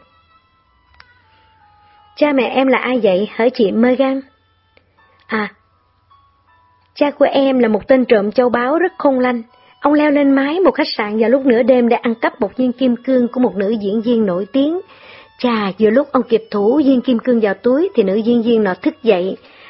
Cha mẹ em là ai vậy, hỡi chị Megan? À, cha của em là một tên trộm châu báu rất khôn lanh. Ông leo lên mái một khách sạn vào lúc nửa đêm để ăn cắp một viên kim cương của một nữ diễn viên nổi tiếng. Chà, vừa lúc ông kịp thủ viên kim cương vào túi thì nữ diễn viên nọ thức dậy,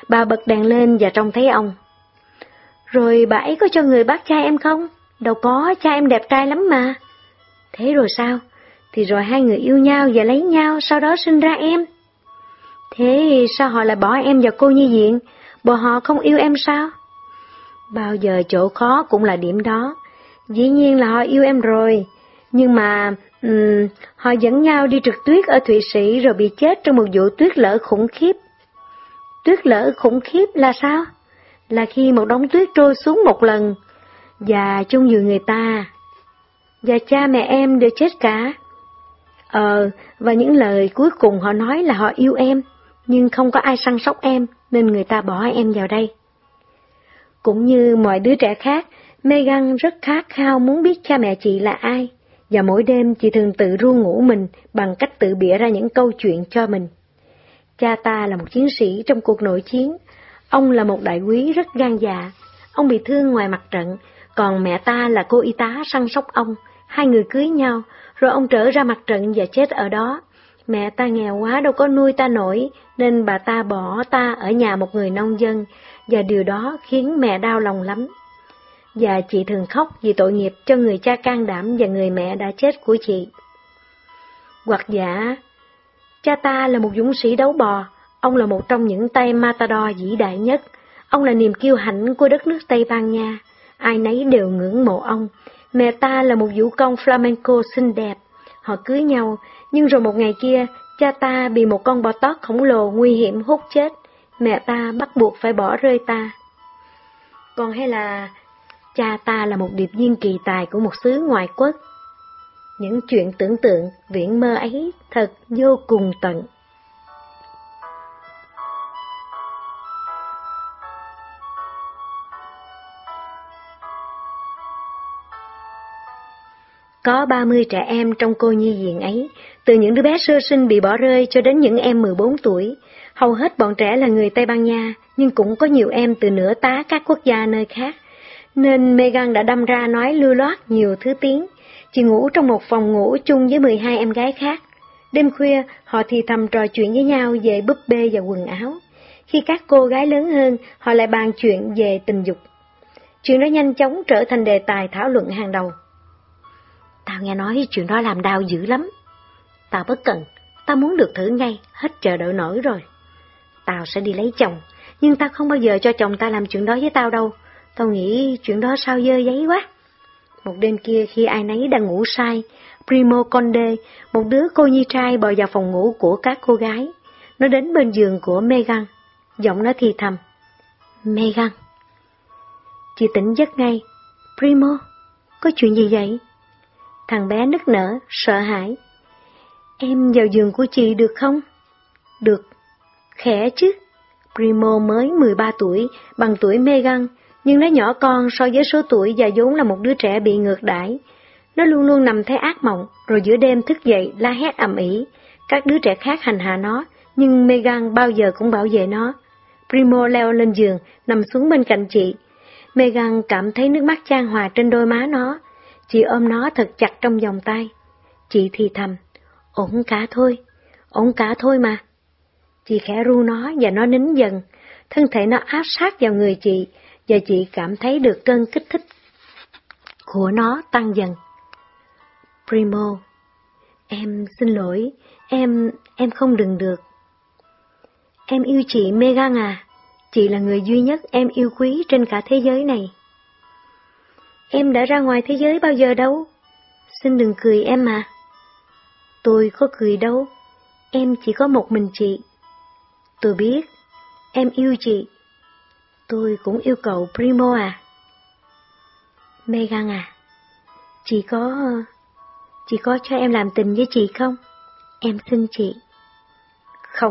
Bà bật đèn lên và trông thấy ông. Rồi bà ấy có cho người bắt cha em không? Đâu có, cha em đẹp trai lắm mà. Thế rồi sao? Thì rồi hai người yêu nhau và lấy nhau, sau đó sinh ra em. Thế sao họ lại bỏ em vào cô nhi viện? Bộ họ không yêu em sao? Bao giờ chỗ khó cũng là điểm đó. Dĩ nhiên là họ yêu em rồi, nhưng mà um, họ dẫn nhau đi trượt tuyết ở Thụy Sĩ rồi bị chết trong một vụ tuyết lở khủng khiếp. Tuyết lở khủng khiếp là sao? Là khi một đống tuyết trôi xuống một lần, và chung giường người ta, và cha mẹ em đều chết cả. Ờ, và những lời cuối cùng họ nói là họ yêu em, nhưng không có ai săn sóc em, nên người ta bỏ em vào đây. Cũng như mọi đứa trẻ khác, Megan rất khát khao muốn biết cha mẹ chị là ai, và mỗi đêm chị thường tự ru ngủ mình bằng cách tự bịa ra những câu chuyện cho mình. Cha ta là một chiến sĩ trong cuộc nội chiến, ông là một đại úy rất gan dạ, ông bị thương ngoài mặt trận, còn mẹ ta là cô y tá săn sóc ông, hai người cưới nhau, rồi ông trở ra mặt trận và chết ở đó. Mẹ ta nghèo quá đâu có nuôi ta nổi, nên bà ta bỏ ta ở nhà một người nông dân, và điều đó khiến mẹ đau lòng lắm. Và chị thường khóc vì tội nghiệp cho người cha can đảm và người mẹ đã chết của chị. Hoặc giả, cha ta là một dũng sĩ đấu bò, ông là một trong những tay matador vĩ đại nhất, ông là niềm kiêu hãnh của đất nước Tây Ban Nha, ai nấy đều ngưỡng mộ ông. Mẹ ta là một vũ công flamenco xinh đẹp, họ cưới nhau, nhưng rồi một ngày kia, cha ta bị một con bò tót khổng lồ nguy hiểm hút chết, mẹ ta bắt buộc phải bỏ rơi ta. Còn hay là cha ta là một điệp viên kỳ tài của một xứ ngoại quốc. Những chuyện tưởng tượng, viễn mơ ấy thật vô cùng tận. Có ba mươi trẻ em trong cô nhi viện ấy, từ những đứa bé sơ sinh bị bỏ rơi cho đến những em mười bốn tuổi. Hầu hết bọn trẻ là người Tây Ban Nha, nhưng cũng có nhiều em từ nửa tá các quốc gia nơi khác. Nên Megan đã đâm ra nói lưu loát nhiều thứ tiếng. Chị ngủ trong một phòng ngủ chung với mười hai em gái khác. Đêm khuya, họ thì thầm trò chuyện với nhau về búp bê và quần áo. Khi các cô gái lớn hơn, họ lại bàn chuyện về tình dục. Chuyện đó nhanh chóng trở thành đề tài thảo luận hàng đầu. Tao nghe nói chuyện đó làm đau dữ lắm. Tao bất cần, tao muốn được thử ngay, hết chờ đợi nổi rồi. Tao sẽ đi lấy chồng, nhưng tao không bao giờ cho chồng tao làm chuyện đó với tao đâu. Tao nghĩ chuyện đó sao dơ giấy quá. Một đêm kia khi ai nấy đang ngủ say, Primo Conde, một đứa cô nhi trai bò vào phòng ngủ của các cô gái. Nó đến bên giường của Megan, giọng nó thì thầm. Megan. Chị tỉnh giấc ngay. Primo, có chuyện gì vậy? Thằng bé nức nở, sợ hãi. Em vào giường của chị được không? Được. Khẽ chứ. Primo mới mười ba tuổi, bằng tuổi Megan, nhưng nó nhỏ con so với số tuổi và vốn là một đứa trẻ bị ngược đãi. Nó luôn luôn nằm thấy ác mộng, rồi giữa đêm thức dậy la hét ầm ĩ. Các đứa trẻ khác hành hạ nó, nhưng Megan bao giờ cũng bảo vệ nó. Primo leo lên giường, nằm xuống bên cạnh chị. Megan cảm thấy nước mắt chan hòa trên đôi má nó. Chị ôm nó thật chặt trong vòng tay. Chị thì thầm, ổn cả thôi, ổn cả thôi mà. Chị khẽ ru nó và nó nín dần, thân thể nó áp sát vào người chị, và chị cảm thấy được cơn kích thích của nó tăng dần. Primo, em xin lỗi, em, em không đừng được. Em yêu chị Megan à, chị là người duy nhất em yêu quý trên cả thế giới này. Em đã ra ngoài thế giới bao giờ đâu, xin đừng cười em mà. Tôi có cười đâu, em chỉ có một mình chị. Tôi biết, em yêu chị. Tôi cũng yêu cậu Primo à. Megan à, chị có... chị có cho em làm tình với chị không? Em xin chị. Không.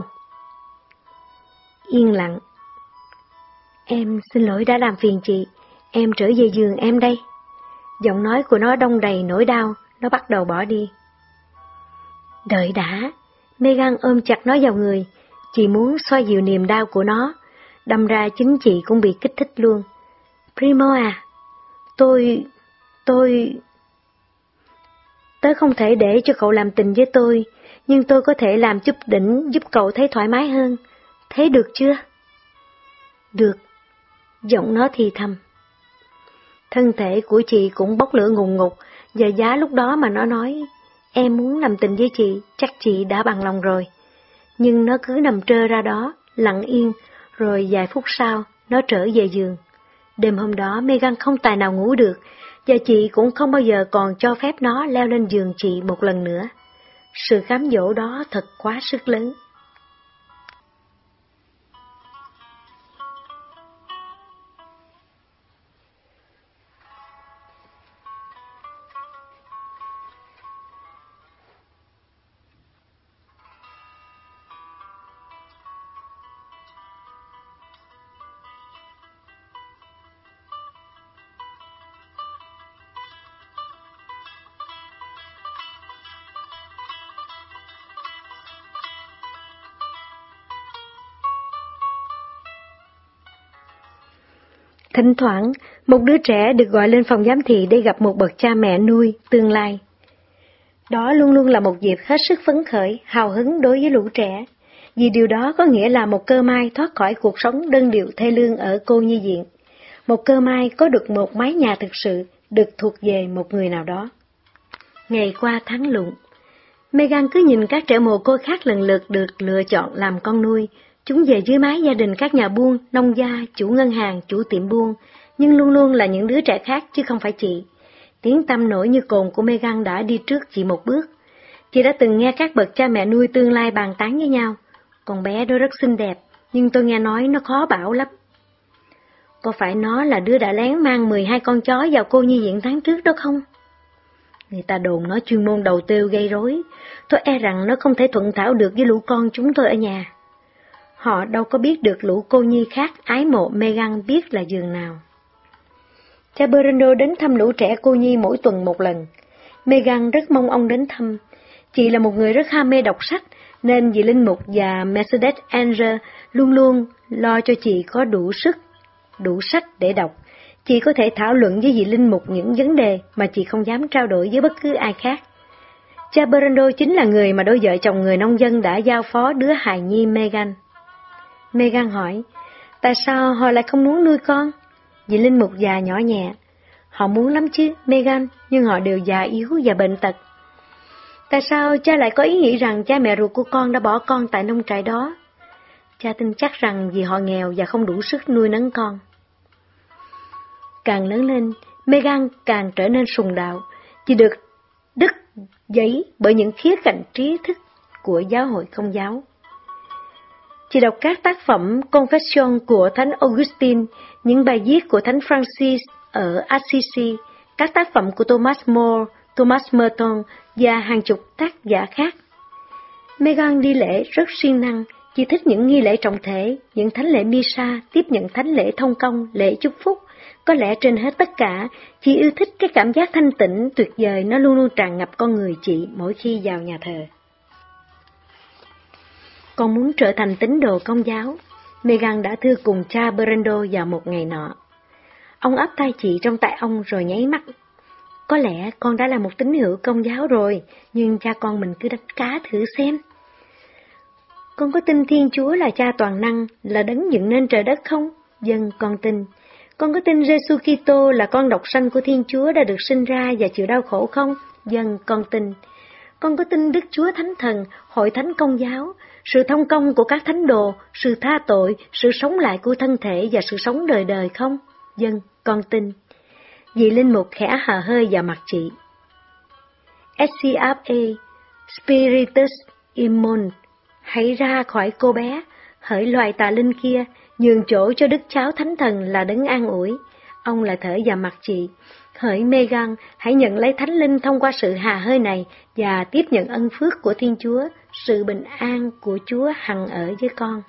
Yên lặng. Em xin lỗi đã làm phiền chị, em trở về giường em đây. Giọng nói của nó đong đầy nỗi đau, nó bắt đầu bỏ đi. Đợi đã, Megan ôm chặt nó vào người, chị muốn xoa dịu niềm đau của nó, đâm ra chính chị cũng bị kích thích luôn. Primo à, tôi... tôi... Tớ không thể để cho cậu làm tình với tôi, nhưng tôi có thể làm chút đỉnh giúp cậu thấy thoải mái hơn. Thế được chưa? Được. Giọng nó thì thầm. Thân thể của chị cũng bốc lửa ngùn ngụt, và giá lúc đó mà nó nói, em muốn làm tình với chị, chắc chị đã bằng lòng rồi. Nhưng nó cứ nằm trơ ra đó, lặng yên, rồi vài phút sau, nó trở về giường. Đêm hôm đó Megan không tài nào ngủ được, và chị cũng không bao giờ còn cho phép nó leo lên giường chị một lần nữa. Sự cám dỗ đó thật quá sức lớn. Thỉnh thoảng, một đứa trẻ được gọi lên phòng giám thị để gặp một bậc cha mẹ nuôi tương lai. Đó luôn luôn là một dịp hết sức phấn khởi, hào hứng đối với lũ trẻ, vì điều đó có nghĩa là một cơ may thoát khỏi cuộc sống đơn điệu thê lương ở cô nhi viện. Một cơ may có được một mái nhà thực sự, được thuộc về một người nào đó. Ngày qua tháng lụn, Megan cứ nhìn các trẻ mồ côi khác lần lượt được lựa chọn làm con nuôi. Chúng về dưới mái gia đình các nhà buôn, nông gia, chủ ngân hàng, chủ tiệm buôn, nhưng luôn luôn là những đứa trẻ khác chứ không phải chị. Tiếng tăm nổi như cồn của Megan đã đi trước chị một bước. Chị đã từng nghe các bậc cha mẹ nuôi tương lai bàn tán với nhau. Con bé đó rất xinh đẹp, nhưng tôi nghe nói nó khó bảo lắm. Có phải nó là đứa đã lén mang mười hai con chó vào cô nhi viện tháng trước đó không? Người ta đồn nó chuyên môn đầu tiêu gây rối. Tôi e rằng nó không thể thuận thảo được với lũ con chúng tôi ở nhà. Họ đâu có biết được lũ cô nhi khác ái mộ Megan biết là giường nào. Cha Brando đến thăm lũ trẻ cô nhi mỗi tuần một lần. Megan rất mong ông đến thăm. Chị là một người rất ham mê đọc sách, nên dì Linh Mục và Mercedes Angel luôn luôn lo cho chị có đủ sức, đủ sách để đọc. Chị có thể thảo luận với dì Linh Mục những vấn đề mà chị không dám trao đổi với bất cứ ai khác. Cha Brando chính là người mà đôi vợ chồng người nông dân đã giao phó đứa hài nhi Megan. Megan hỏi, tại sao họ lại không muốn nuôi con? Dì Linh Mục già nhỏ nhẹ, họ muốn lắm chứ, Megan, nhưng họ đều già yếu và bệnh tật. Tại sao cha lại có ý nghĩ rằng cha mẹ ruột của con đã bỏ con tại nông trại đó? Cha tin chắc rằng vì họ nghèo và không đủ sức nuôi nấng con. Càng lớn lên, Megan càng trở nên sùng đạo, chỉ được đứt giấy bởi những khía cạnh trí thức của giáo hội Công giáo. Chị đọc các tác phẩm Confession của Thánh Augustine, những bài viết của Thánh Francis ở Assisi, các tác phẩm của Thomas More, Thomas Merton và hàng chục tác giả khác. Megan đi lễ rất siêng năng, chị thích những nghi lễ trọng thể, những thánh lễ Misa, tiếp nhận thánh lễ thông công, lễ chúc phúc. Có lẽ trên hết tất cả, chị yêu thích cái cảm giác thanh tịnh tuyệt vời nó luôn luôn tràn ngập con người chị mỗi khi vào nhà thờ. Con muốn trở thành tín đồ Công giáo, Megan đã thưa cùng cha Brando vào một ngày nọ. Ông áp tay chị trong tay ông rồi nháy mắt. Có lẽ con đã là một tín hữu Công giáo rồi, nhưng cha con mình cứ đánh cá thử xem. Con có tin Thiên Chúa là cha toàn năng, là đấng dựng nên trời đất không? Vâng, con tin. Con có tin Giêsu Kitô là con độc sanh của Thiên Chúa đã được sinh ra và chịu đau khổ không? Vâng, con tin. Con có tin Đức Chúa Thánh Thần, Hội Thánh Công giáo, sự thông công của các thánh đồ, sự tha tội, sự sống lại của thân thể và sự sống đời đời không? Vâng, con tin. Dì Linh Mục khẽ hờ hơi vào mặt chị. Escape Spiritus Immune, hãy ra khỏi cô bé, hỡi loài tà linh kia, nhường chỗ cho Đức Cháu Thánh Thần là đấng an ủi. Ông lại thở vào mặt chị. Hỡi Megan, hãy nhận lấy Thánh Linh thông qua sự hà hơi này và tiếp nhận ân phước của Thiên Chúa, sự bình an của Chúa hằng ở với con.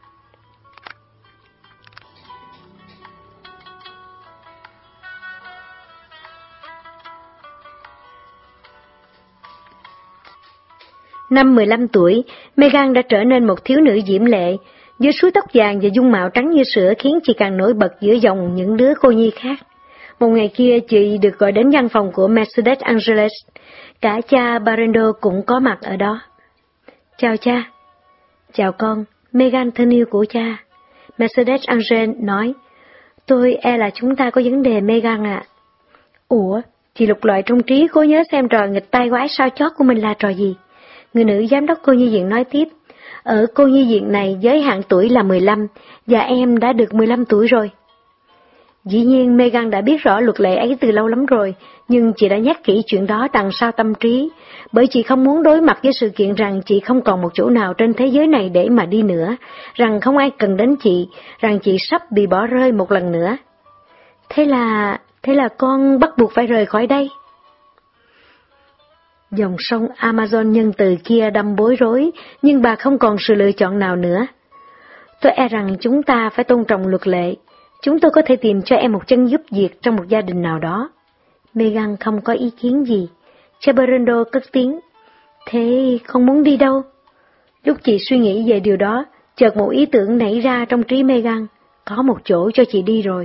Năm mười lăm tuổi, Megan đã trở nên một thiếu nữ diễm lệ, với suối tóc vàng và dung mạo trắng như sữa khiến chị càng nổi bật giữa dòng những đứa cô nhi khác. Một ngày kia, chị được gọi đến văn phòng của Mercedes Angeles. Cả cha Brando cũng có mặt ở đó. Chào cha. Chào con, Megan thân yêu của cha. Mercedes Angel nói, tôi e là chúng ta có vấn đề Megan ạ. À. Ủa, chị lục lọi trong trí cố nhớ xem trò nghịch tai quái sao chót của mình là trò gì. Người nữ giám đốc cô nhi viện nói tiếp, ở cô nhi viện này giới hạn tuổi là mười lăm, và em đã được mười lăm tuổi rồi. Dĩ nhiên Megan đã biết rõ luật lệ ấy từ lâu lắm rồi, nhưng chị đã nhắc kỹ chuyện đó đằng sau tâm trí, bởi chị không muốn đối mặt với sự kiện rằng chị không còn một chỗ nào trên thế giới này để mà đi nữa, rằng không ai cần đến chị, rằng chị sắp bị bỏ rơi một lần nữa. Thế là, thế là con bắt buộc phải rời khỏi đây. Dòng sông Amazon nhân từ kia đâm bối rối, nhưng bà không còn sự lựa chọn nào nữa. Tôi e rằng chúng ta phải tôn trọng luật lệ. Chúng tôi có thể tìm cho em một chân giúp việc trong một gia đình nào đó. Megan không có ý kiến gì. Chaberendo cất tiếng. Thế không muốn đi đâu? Lúc chị suy nghĩ về điều đó, chợt một ý tưởng nảy ra trong trí Megan. Có một chỗ cho chị đi rồi.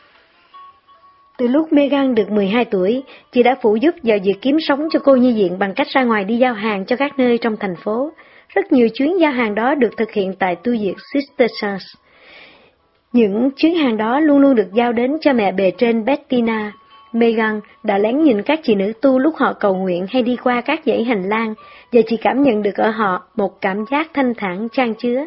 Từ lúc Megan được mười hai tuổi, chị đã phụ giúp vào việc kiếm sống cho cô nhi viện bằng cách ra ngoài đi giao hàng cho các nơi trong thành phố. Rất nhiều chuyến giao hàng đó được thực hiện tại tu viện Cistercians. Những chuyến hàng đó luôn luôn được giao đến cho mẹ bề trên Bettina. Megan đã lén nhìn các chị nữ tu lúc họ cầu nguyện hay đi qua các dãy hành lang, và chị cảm nhận được ở họ một cảm giác thanh thản chan chứa.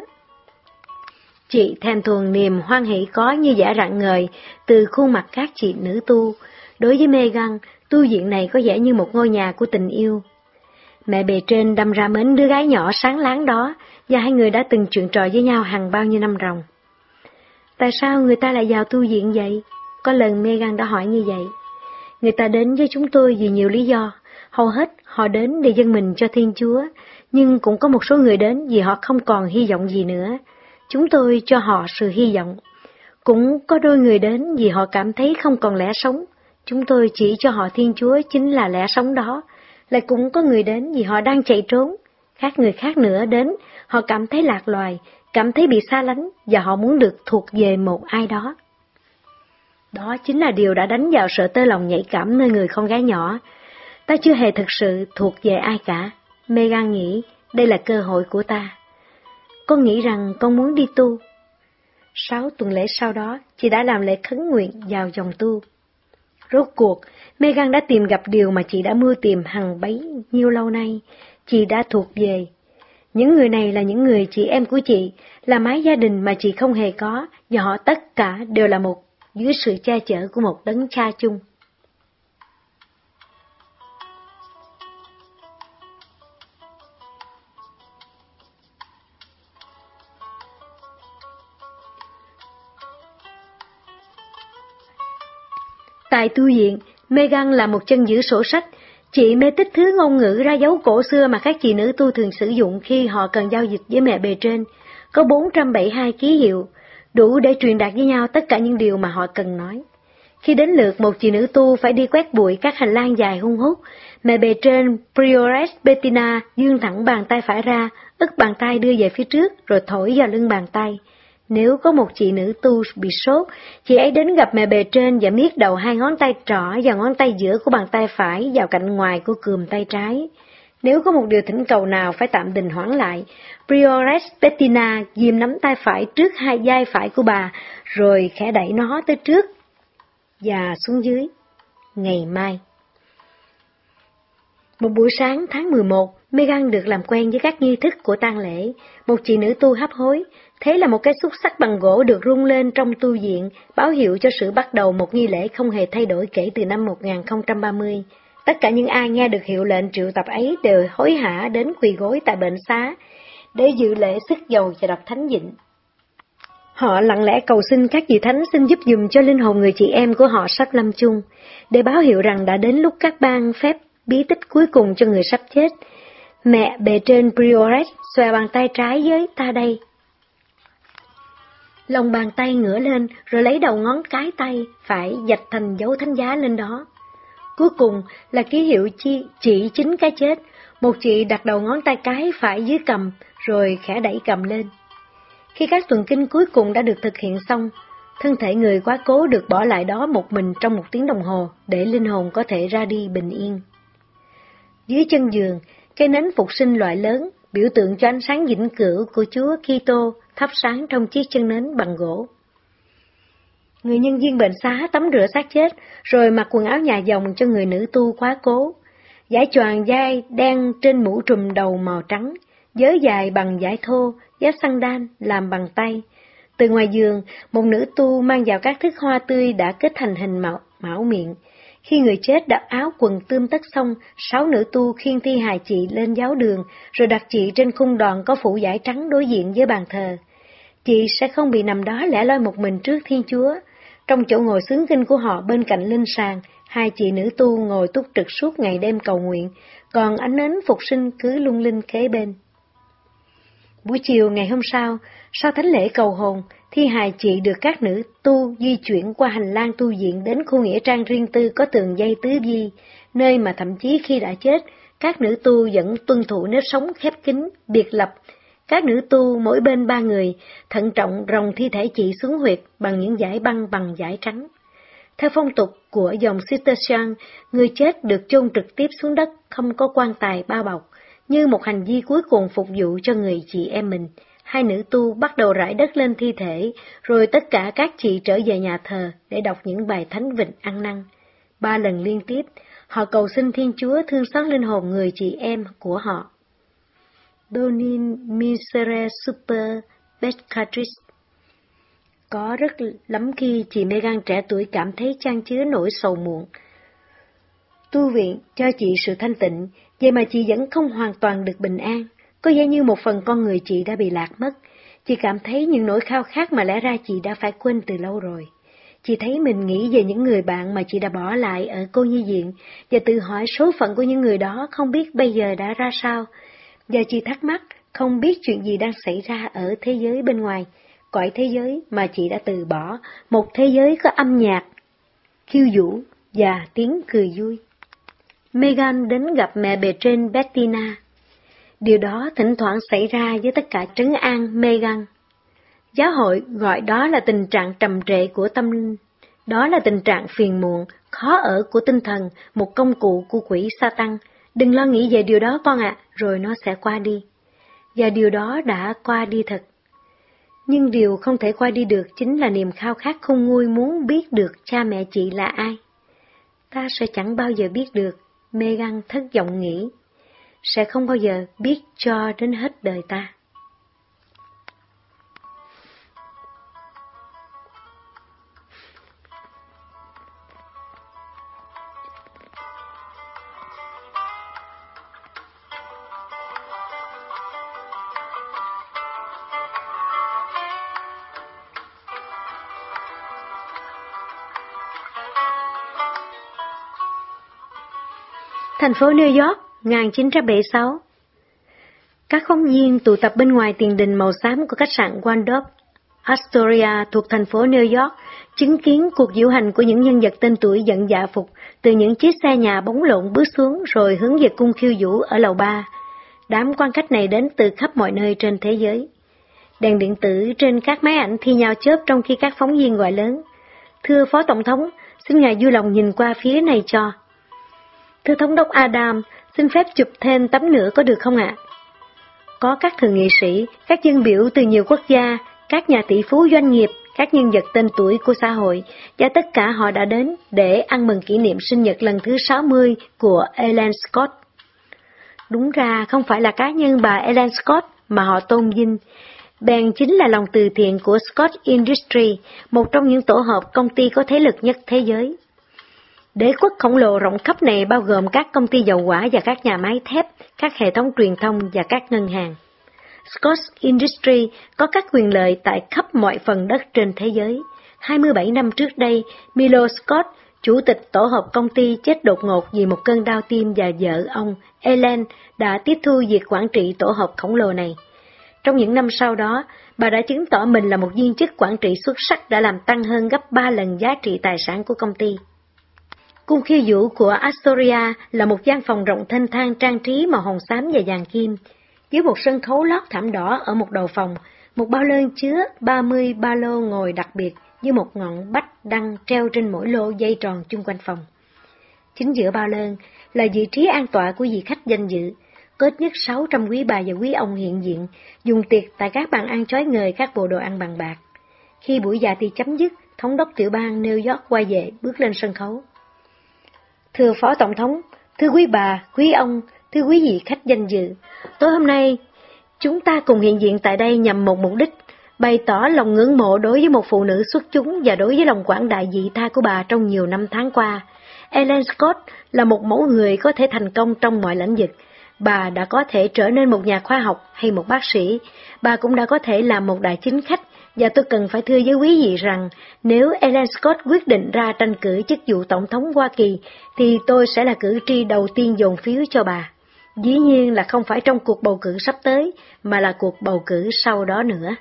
Chị thèm thuồng niềm hoan hỷ có như vẻ rạng ngời từ khuôn mặt các chị nữ tu. Đối với Megan, tu viện này có vẻ như một ngôi nhà của tình yêu. Mẹ bề trên đâm ra mến đứa gái nhỏ sáng láng đó, và hai người đã từng chuyện trò với nhau hàng bao nhiêu năm ròng. Tại sao người ta lại vào tu viện vậy? Có lần Megan đã hỏi như vậy. Người ta đến với chúng tôi vì nhiều lý do. Hầu hết họ đến để dâng mình cho Thiên Chúa, nhưng cũng có một số người đến vì họ không còn hy vọng gì nữa. Chúng tôi cho họ sự hy vọng. Cũng có đôi người đến vì họ cảm thấy không còn lẽ sống. Chúng tôi chỉ cho họ Thiên Chúa chính là lẽ sống đó. Lại cũng có người đến vì họ đang chạy trốn. Khác người khác nữa đến, họ cảm thấy lạc loài, cảm thấy bị xa lánh và họ muốn được thuộc về một ai đó. Đó chính là điều đã đánh vào sợ tơ lòng nhạy cảm nơi người con gái nhỏ. Ta chưa hề thực sự thuộc về ai cả. Megan nghĩ đây là cơ hội của ta. Con nghĩ rằng con muốn đi tu. Sáu tuần lễ sau đó, chị đã làm lễ khấn nguyện vào dòng tu. Rốt cuộc, Megan đã tìm gặp điều mà chị đã mưu tìm hằng bấy nhiêu lâu nay. Chị đã thuộc về. Những người này là những người chị em của chị, là mái gia đình mà chị không hề có, và họ tất cả đều là một dưới sự che chở của một đấng cha chung. Tại tu viện, Megan là một chân giữ sổ sách. Chị mê tích thứ ngôn ngữ ra dấu cổ xưa mà các chị nữ tu thường sử dụng khi họ cần giao dịch với mẹ bề trên. Có bốn trăm bảy mươi hai ký hiệu, đủ để truyền đạt với nhau tất cả những điều mà họ cần nói. Khi đến lượt một chị nữ tu phải đi quét bụi các hành lang dài hun hút, mẹ bề trên Prioress Bettina giương thẳng bàn tay phải ra, ức bàn tay đưa về phía trước rồi thổi vào lưng bàn tay. Nếu có một chị nữ tu bị sốt, chị ấy đến gặp mẹ bề trên và miết đầu hai ngón tay trỏ và ngón tay giữa của bàn tay phải vào cạnh ngoài của cườm tay trái. Nếu có một điều thỉnh cầu nào phải tạm đình hoãn lại, Prioress Bettina ghim nắm tay phải trước hai vai phải của bà, rồi khẽ đẩy nó tới trước và xuống dưới. Ngày mai. Một buổi sáng tháng mười một, Megan được làm quen với các nghi thức của tang lễ. Một chị nữ tu hấp hối, thế là một cái xúc xắc bằng gỗ được rung lên trong tu viện, báo hiệu cho sự bắt đầu một nghi lễ không hề thay đổi kể từ năm một nghìn không trăm ba mươi. Tất cả những ai nghe được hiệu lệnh triệu tập ấy đều hối hả đến quỳ gối tại bệnh xá để dự lễ sức dầu và đọc thánh vịnh. Họ lặng lẽ cầu xin các vị thánh xin giúp dùm cho linh hồn người chị em của họ sắp lâm chung, để báo hiệu rằng đã đến lúc các ban phép bí tích cuối cùng cho người sắp chết. Mẹ bề trên Prioress xòe bàn tay trái với ta đây. Lòng bàn tay ngửa lên rồi lấy đầu ngón cái tay phải vạch thành dấu thánh giá lên đó. Cuối cùng là ký hiệu chi, chỉ chính cái chết. Một chị đặt đầu ngón tay cái phải dưới cằm rồi khẽ đẩy cằm lên. Khi các tuần kinh cuối cùng đã được thực hiện xong, thân thể người quá cố được bỏ lại đó một mình trong một tiếng đồng hồ để linh hồn có thể ra đi bình yên. Dưới chân giường, cây nến phục sinh loại lớn, biểu tượng cho ánh sáng vĩnh cửu của Chúa Kitô thắp sáng trong chiếc chân nến bằng gỗ. Người nhân viên bệnh xá tắm rửa xác chết, rồi mặc quần áo nhà dòng cho người nữ tu quá cố. Dải choàng vai đen trên mũ trùm đầu màu trắng, vớ dài bằng vải thô, dép xăng đan làm bằng tay. Từ ngoài giường, một nữ tu mang vào các thức hoa tươi đã kết thành hình mão, mão miệng. Khi người chết đặt áo quần tươm tất xong, sáu nữ tu khiêng thi hài chị lên giáo đường, rồi đặt chị trên khung đòn có phủ vải trắng đối diện với bàn thờ. Chị sẽ không bị nằm đó lẻ loi một mình trước Thiên Chúa. Trong chỗ ngồi xướng kinh của họ bên cạnh linh sàng, hai chị nữ tu ngồi túc trực suốt ngày đêm cầu nguyện, còn ánh nến phục sinh cứ lung linh kế bên. Buổi chiều ngày hôm sau, sau thánh lễ cầu hồn, thi hài chị được các nữ tu di chuyển qua hành lang tu viện đến khu nghĩa trang riêng tư có tường dây tứ vi, nơi mà thậm chí khi đã chết, các nữ tu vẫn tuân thủ nếp sống khép kín, biệt lập. Các nữ tu mỗi bên ba người, thận trọng ròng thi thể chị xuống huyệt bằng những dải băng bằng vải trắng. Theo phong tục của dòng Cistercian, người chết được chôn trực tiếp xuống đất, không có quan tài bao bọc, như một hành vi cuối cùng phục vụ cho người chị em mình. Hai nữ tu bắt đầu rải đất lên thi thể, rồi tất cả các chị trở về nhà thờ để đọc những bài thánh vịnh ăn năn. Ba lần liên tiếp, họ cầu xin Thiên Chúa thương xót linh hồn người chị em của họ. Donin misere super peccatrix. Có rất lắm khi chị Megan trẻ tuổi cảm thấy chan chứa nỗi sầu muộn. Tu viện cho chị sự thanh tịnh, vậy mà chị vẫn không hoàn toàn được bình an. Có vẻ như một phần con người chị đã bị lạc mất. Chị cảm thấy những nỗi khao khát mà lẽ ra chị đã phải quên từ lâu rồi. Chị thấy mình nghĩ về những người bạn mà chị đã bỏ lại ở cô nhi viện, và tự hỏi số phận của những người đó không biết bây giờ đã ra sao. Và chị thắc mắc, không biết chuyện gì đang xảy ra ở thế giới bên ngoài, cõi thế giới mà chị đã từ bỏ, một thế giới có âm nhạc, khiêu vũ và tiếng cười vui. Megan đến gặp mẹ bề trên Bettina. Điều đó thỉnh thoảng xảy ra với tất cả trấn an Megan. Giáo hội gọi đó là tình trạng trầm trệ của tâm linh. Đó là tình trạng phiền muộn, khó ở của tinh thần, một công cụ của quỷ Satan. Đừng lo nghĩ về điều đó con ạ, à, rồi nó sẽ qua đi. Và điều đó đã qua đi thật. Nhưng điều không thể qua đi được chính là niềm khao khát khôn nguôi muốn biết được cha mẹ chị là ai. Ta sẽ chẳng bao giờ biết được, Megan thất vọng nghĩ. Sẽ không bao giờ biết cho đến hết đời ta. Thành phố New York, một nghìn chín trăm bảy mươi sáu. Các phóng viên tụ tập bên ngoài tiền đình màu xám của khách sạn Waldorf Astoria thuộc thành phố New York, chứng kiến cuộc diễu hành của những nhân vật tên tuổi giận dạ phục từ những chiếc xe nhà bóng lộn bước xuống rồi hướng về cung khiêu vũ ở lầu ba. Đám quan khách này đến từ khắp mọi nơi trên thế giới. Đèn điện tử trên các máy ảnh thi nhau chớp trong khi các phóng viên gọi lớn. Thưa Phó Tổng thống, xin ngài vui lòng nhìn qua phía này cho. Thưa Thống đốc Adam, xin phép chụp thêm tấm nữa có được không ạ? Có các thượng nghị sĩ, các dân biểu từ nhiều quốc gia, các nhà tỷ phú doanh nghiệp, các nhân vật tên tuổi của xã hội, và tất cả họ đã đến để ăn mừng kỷ niệm sinh nhật lần thứ sáu mươi của Ellen Scott. Đúng ra không phải là cá nhân bà Ellen Scott mà họ tôn vinh, bèn chính là lòng từ thiện của Scott Industries, một trong những tổ hợp công ty có thế lực nhất thế giới. Đế quốc khổng lồ rộng khắp này bao gồm các công ty dầu hỏa và các nhà máy thép, các hệ thống truyền thông và các ngân hàng. Scott Industries có các quyền lợi tại khắp mọi phần đất trên thế giới. hai mươi bảy năm trước đây, Milo Scott, chủ tịch tổ hợp công ty, chết đột ngột vì một cơn đau tim và vợ ông, Ellen, đã tiếp thu việc quản trị tổ hợp khổng lồ này. Trong những năm sau đó, bà đã chứng tỏ mình là một viên chức quản trị xuất sắc đã làm tăng hơn gấp ba lần giá trị tài sản của công ty. Cung khiêu vũ của Astoria là một gian phòng rộng thênh thang trang trí màu hồng xám và vàng kim, với một sân khấu lót thảm đỏ ở một đầu phòng, một bao lơn chứa ba mươi ba lô ngồi đặc biệt với một ngọn bách đăng treo trên mỗi lô dây tròn chung quanh phòng. Chính giữa bao lơn là vị trí an tọa của vị khách danh dự. ít nhất sáu trăm quý bà và quý ông hiện diện, dùng tiệc tại các bàn ăn chói ngời các bộ đồ ăn bằng bạc. Khi buổi dạ tiệc chấm dứt, thống đốc tiểu bang New York quay về, bước lên sân khấu. Thưa Phó Tổng thống, thưa quý bà, quý ông, thưa quý vị khách danh dự, tối hôm nay chúng ta cùng hiện diện tại đây nhằm một mục đích, bày tỏ lòng ngưỡng mộ đối với một phụ nữ xuất chúng và đối với lòng quảng đại vị tha của bà trong nhiều năm tháng qua. Ellen Scott là một mẫu người có thể thành công trong mọi lĩnh vực. Bà đã có thể trở nên một nhà khoa học hay một bác sĩ. Bà cũng đã có thể làm một đại chính khách. Và tôi cần phải thưa với quý vị rằng, nếu Ellen Scott quyết định ra tranh cử chức vụ Tổng thống Hoa Kỳ, thì tôi sẽ là cử tri đầu tiên dồn phiếu cho bà. Dĩ nhiên là không phải trong cuộc bầu cử sắp tới, mà là cuộc bầu cử sau đó nữa.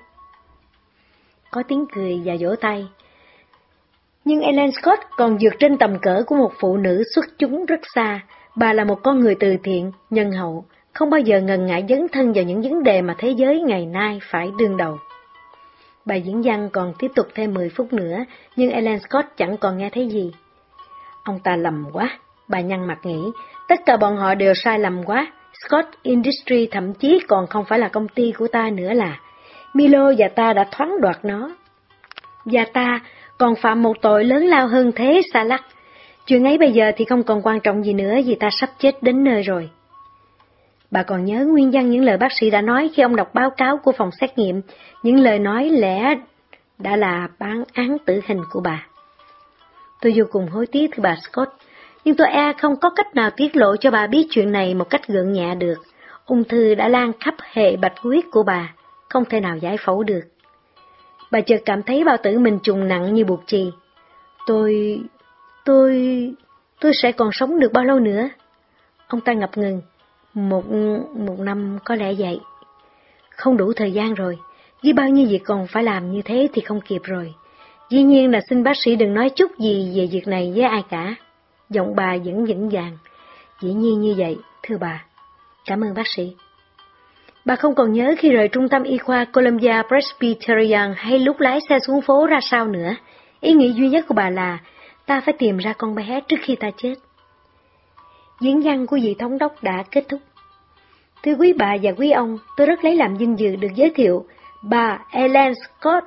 Có tiếng cười và vỗ tay. Nhưng Ellen Scott còn vượt trên tầm cỡ của một phụ nữ xuất chúng rất xa. Bà là một con người từ thiện, nhân hậu, không bao giờ ngần ngại dấn thân vào những vấn đề mà thế giới ngày nay phải đương đầu. Bài diễn văn còn tiếp tục thêm mười phút nữa, nhưng Ellen Scott chẳng còn nghe thấy gì. Ông ta lầm quá, bà nhăn mặt nghĩ, tất cả bọn họ đều sai lầm quá. Scott Industries thậm chí còn không phải là công ty của ta nữa là. Milo và ta đã thoáng đoạt nó. Và ta còn phạm một tội lớn lao hơn thế, xa lắc. Chuyện ấy bây giờ thì không còn quan trọng gì nữa vì ta sắp chết đến nơi rồi. Bà còn nhớ nguyên văn những lời bác sĩ đã nói khi ông đọc báo cáo của phòng xét nghiệm, những lời nói lẽ đã là bản án tử hình của bà. Tôi vô cùng hối tiếc thưa bà Scott, nhưng tôi e không có cách nào tiết lộ cho bà biết chuyện này một cách gượng nhẹ được. Ung thư đã lan khắp hệ bạch huyết của bà, không thể nào giải phẫu được. Bà chợt cảm thấy bao tử mình trùng nặng như buộc chì. Tôi... tôi... tôi sẽ còn sống được bao lâu nữa? Ông ta ngập ngừng. Một... một năm có lẽ vậy. Không đủ thời gian rồi. Với bao nhiêu việc còn phải làm như thế thì không kịp rồi. Dĩ nhiên là xin bác sĩ đừng nói chút gì về việc này với ai cả. Giọng bà vẫn vững vàng. Dĩ nhiên như vậy, thưa bà. Cảm ơn bác sĩ. Bà không còn nhớ khi rời trung tâm y khoa Columbia Presbyterian hay lúc lái xe xuống phố ra sao nữa. Ý nghĩ duy nhất của bà là, ta phải tìm ra con bé trước khi ta chết. Diễn văn của vị thống đốc đã kết thúc. Thưa quý bà và quý ông, tôi rất lấy làm vinh dự được giới thiệu bà Ellen Scott.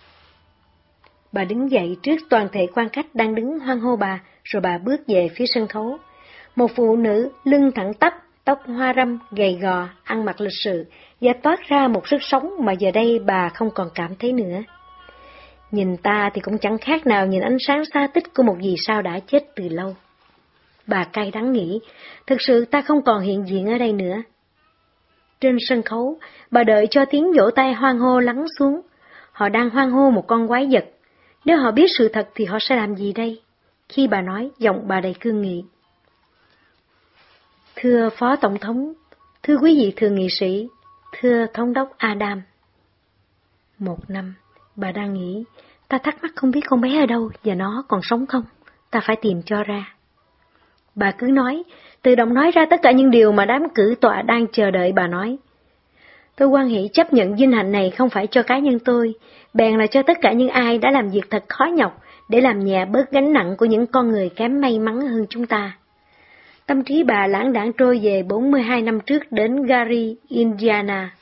Bà đứng dậy trước toàn thể quan khách đang đứng hoan hô bà, rồi bà bước về phía sân khấu. Một phụ nữ lưng thẳng tắp, tóc hoa râm, gầy gò, ăn mặc lịch sự, và toát ra một sức sống mà giờ đây bà không còn cảm thấy nữa. Nhìn ta thì cũng chẳng khác nào nhìn ánh sáng xa tích của một vì sao đã chết từ lâu. Bà cay đắng nghĩ, thực sự ta không còn hiện diện ở đây nữa. Trên sân khấu, bà đợi cho tiếng vỗ tay hoan hô lắng xuống. Họ đang hoan hô một con quái vật. Nếu họ biết sự thật thì họ sẽ làm gì đây? Khi bà nói, giọng bà đầy cương nghị. Thưa Phó Tổng thống, thưa quý vị thượng nghị sĩ, thưa Thống đốc Adam. Một năm, bà đang nghĩ, ta thắc mắc không biết con bé ở đâu và nó còn sống không? Ta phải tìm cho ra. Bà cứ nói, tự động nói ra tất cả những điều mà đám cử tọa đang chờ đợi bà nói. Tôi hoan hỷ chấp nhận vinh hạnh này không phải cho cá nhân tôi, bèn là cho tất cả những ai đã làm việc thật khó nhọc để làm nhẹ bớt gánh nặng của những con người kém may mắn hơn chúng ta. Tâm trí bà lãng đãng trôi về bốn mươi hai năm trước đến Gary, Indiana.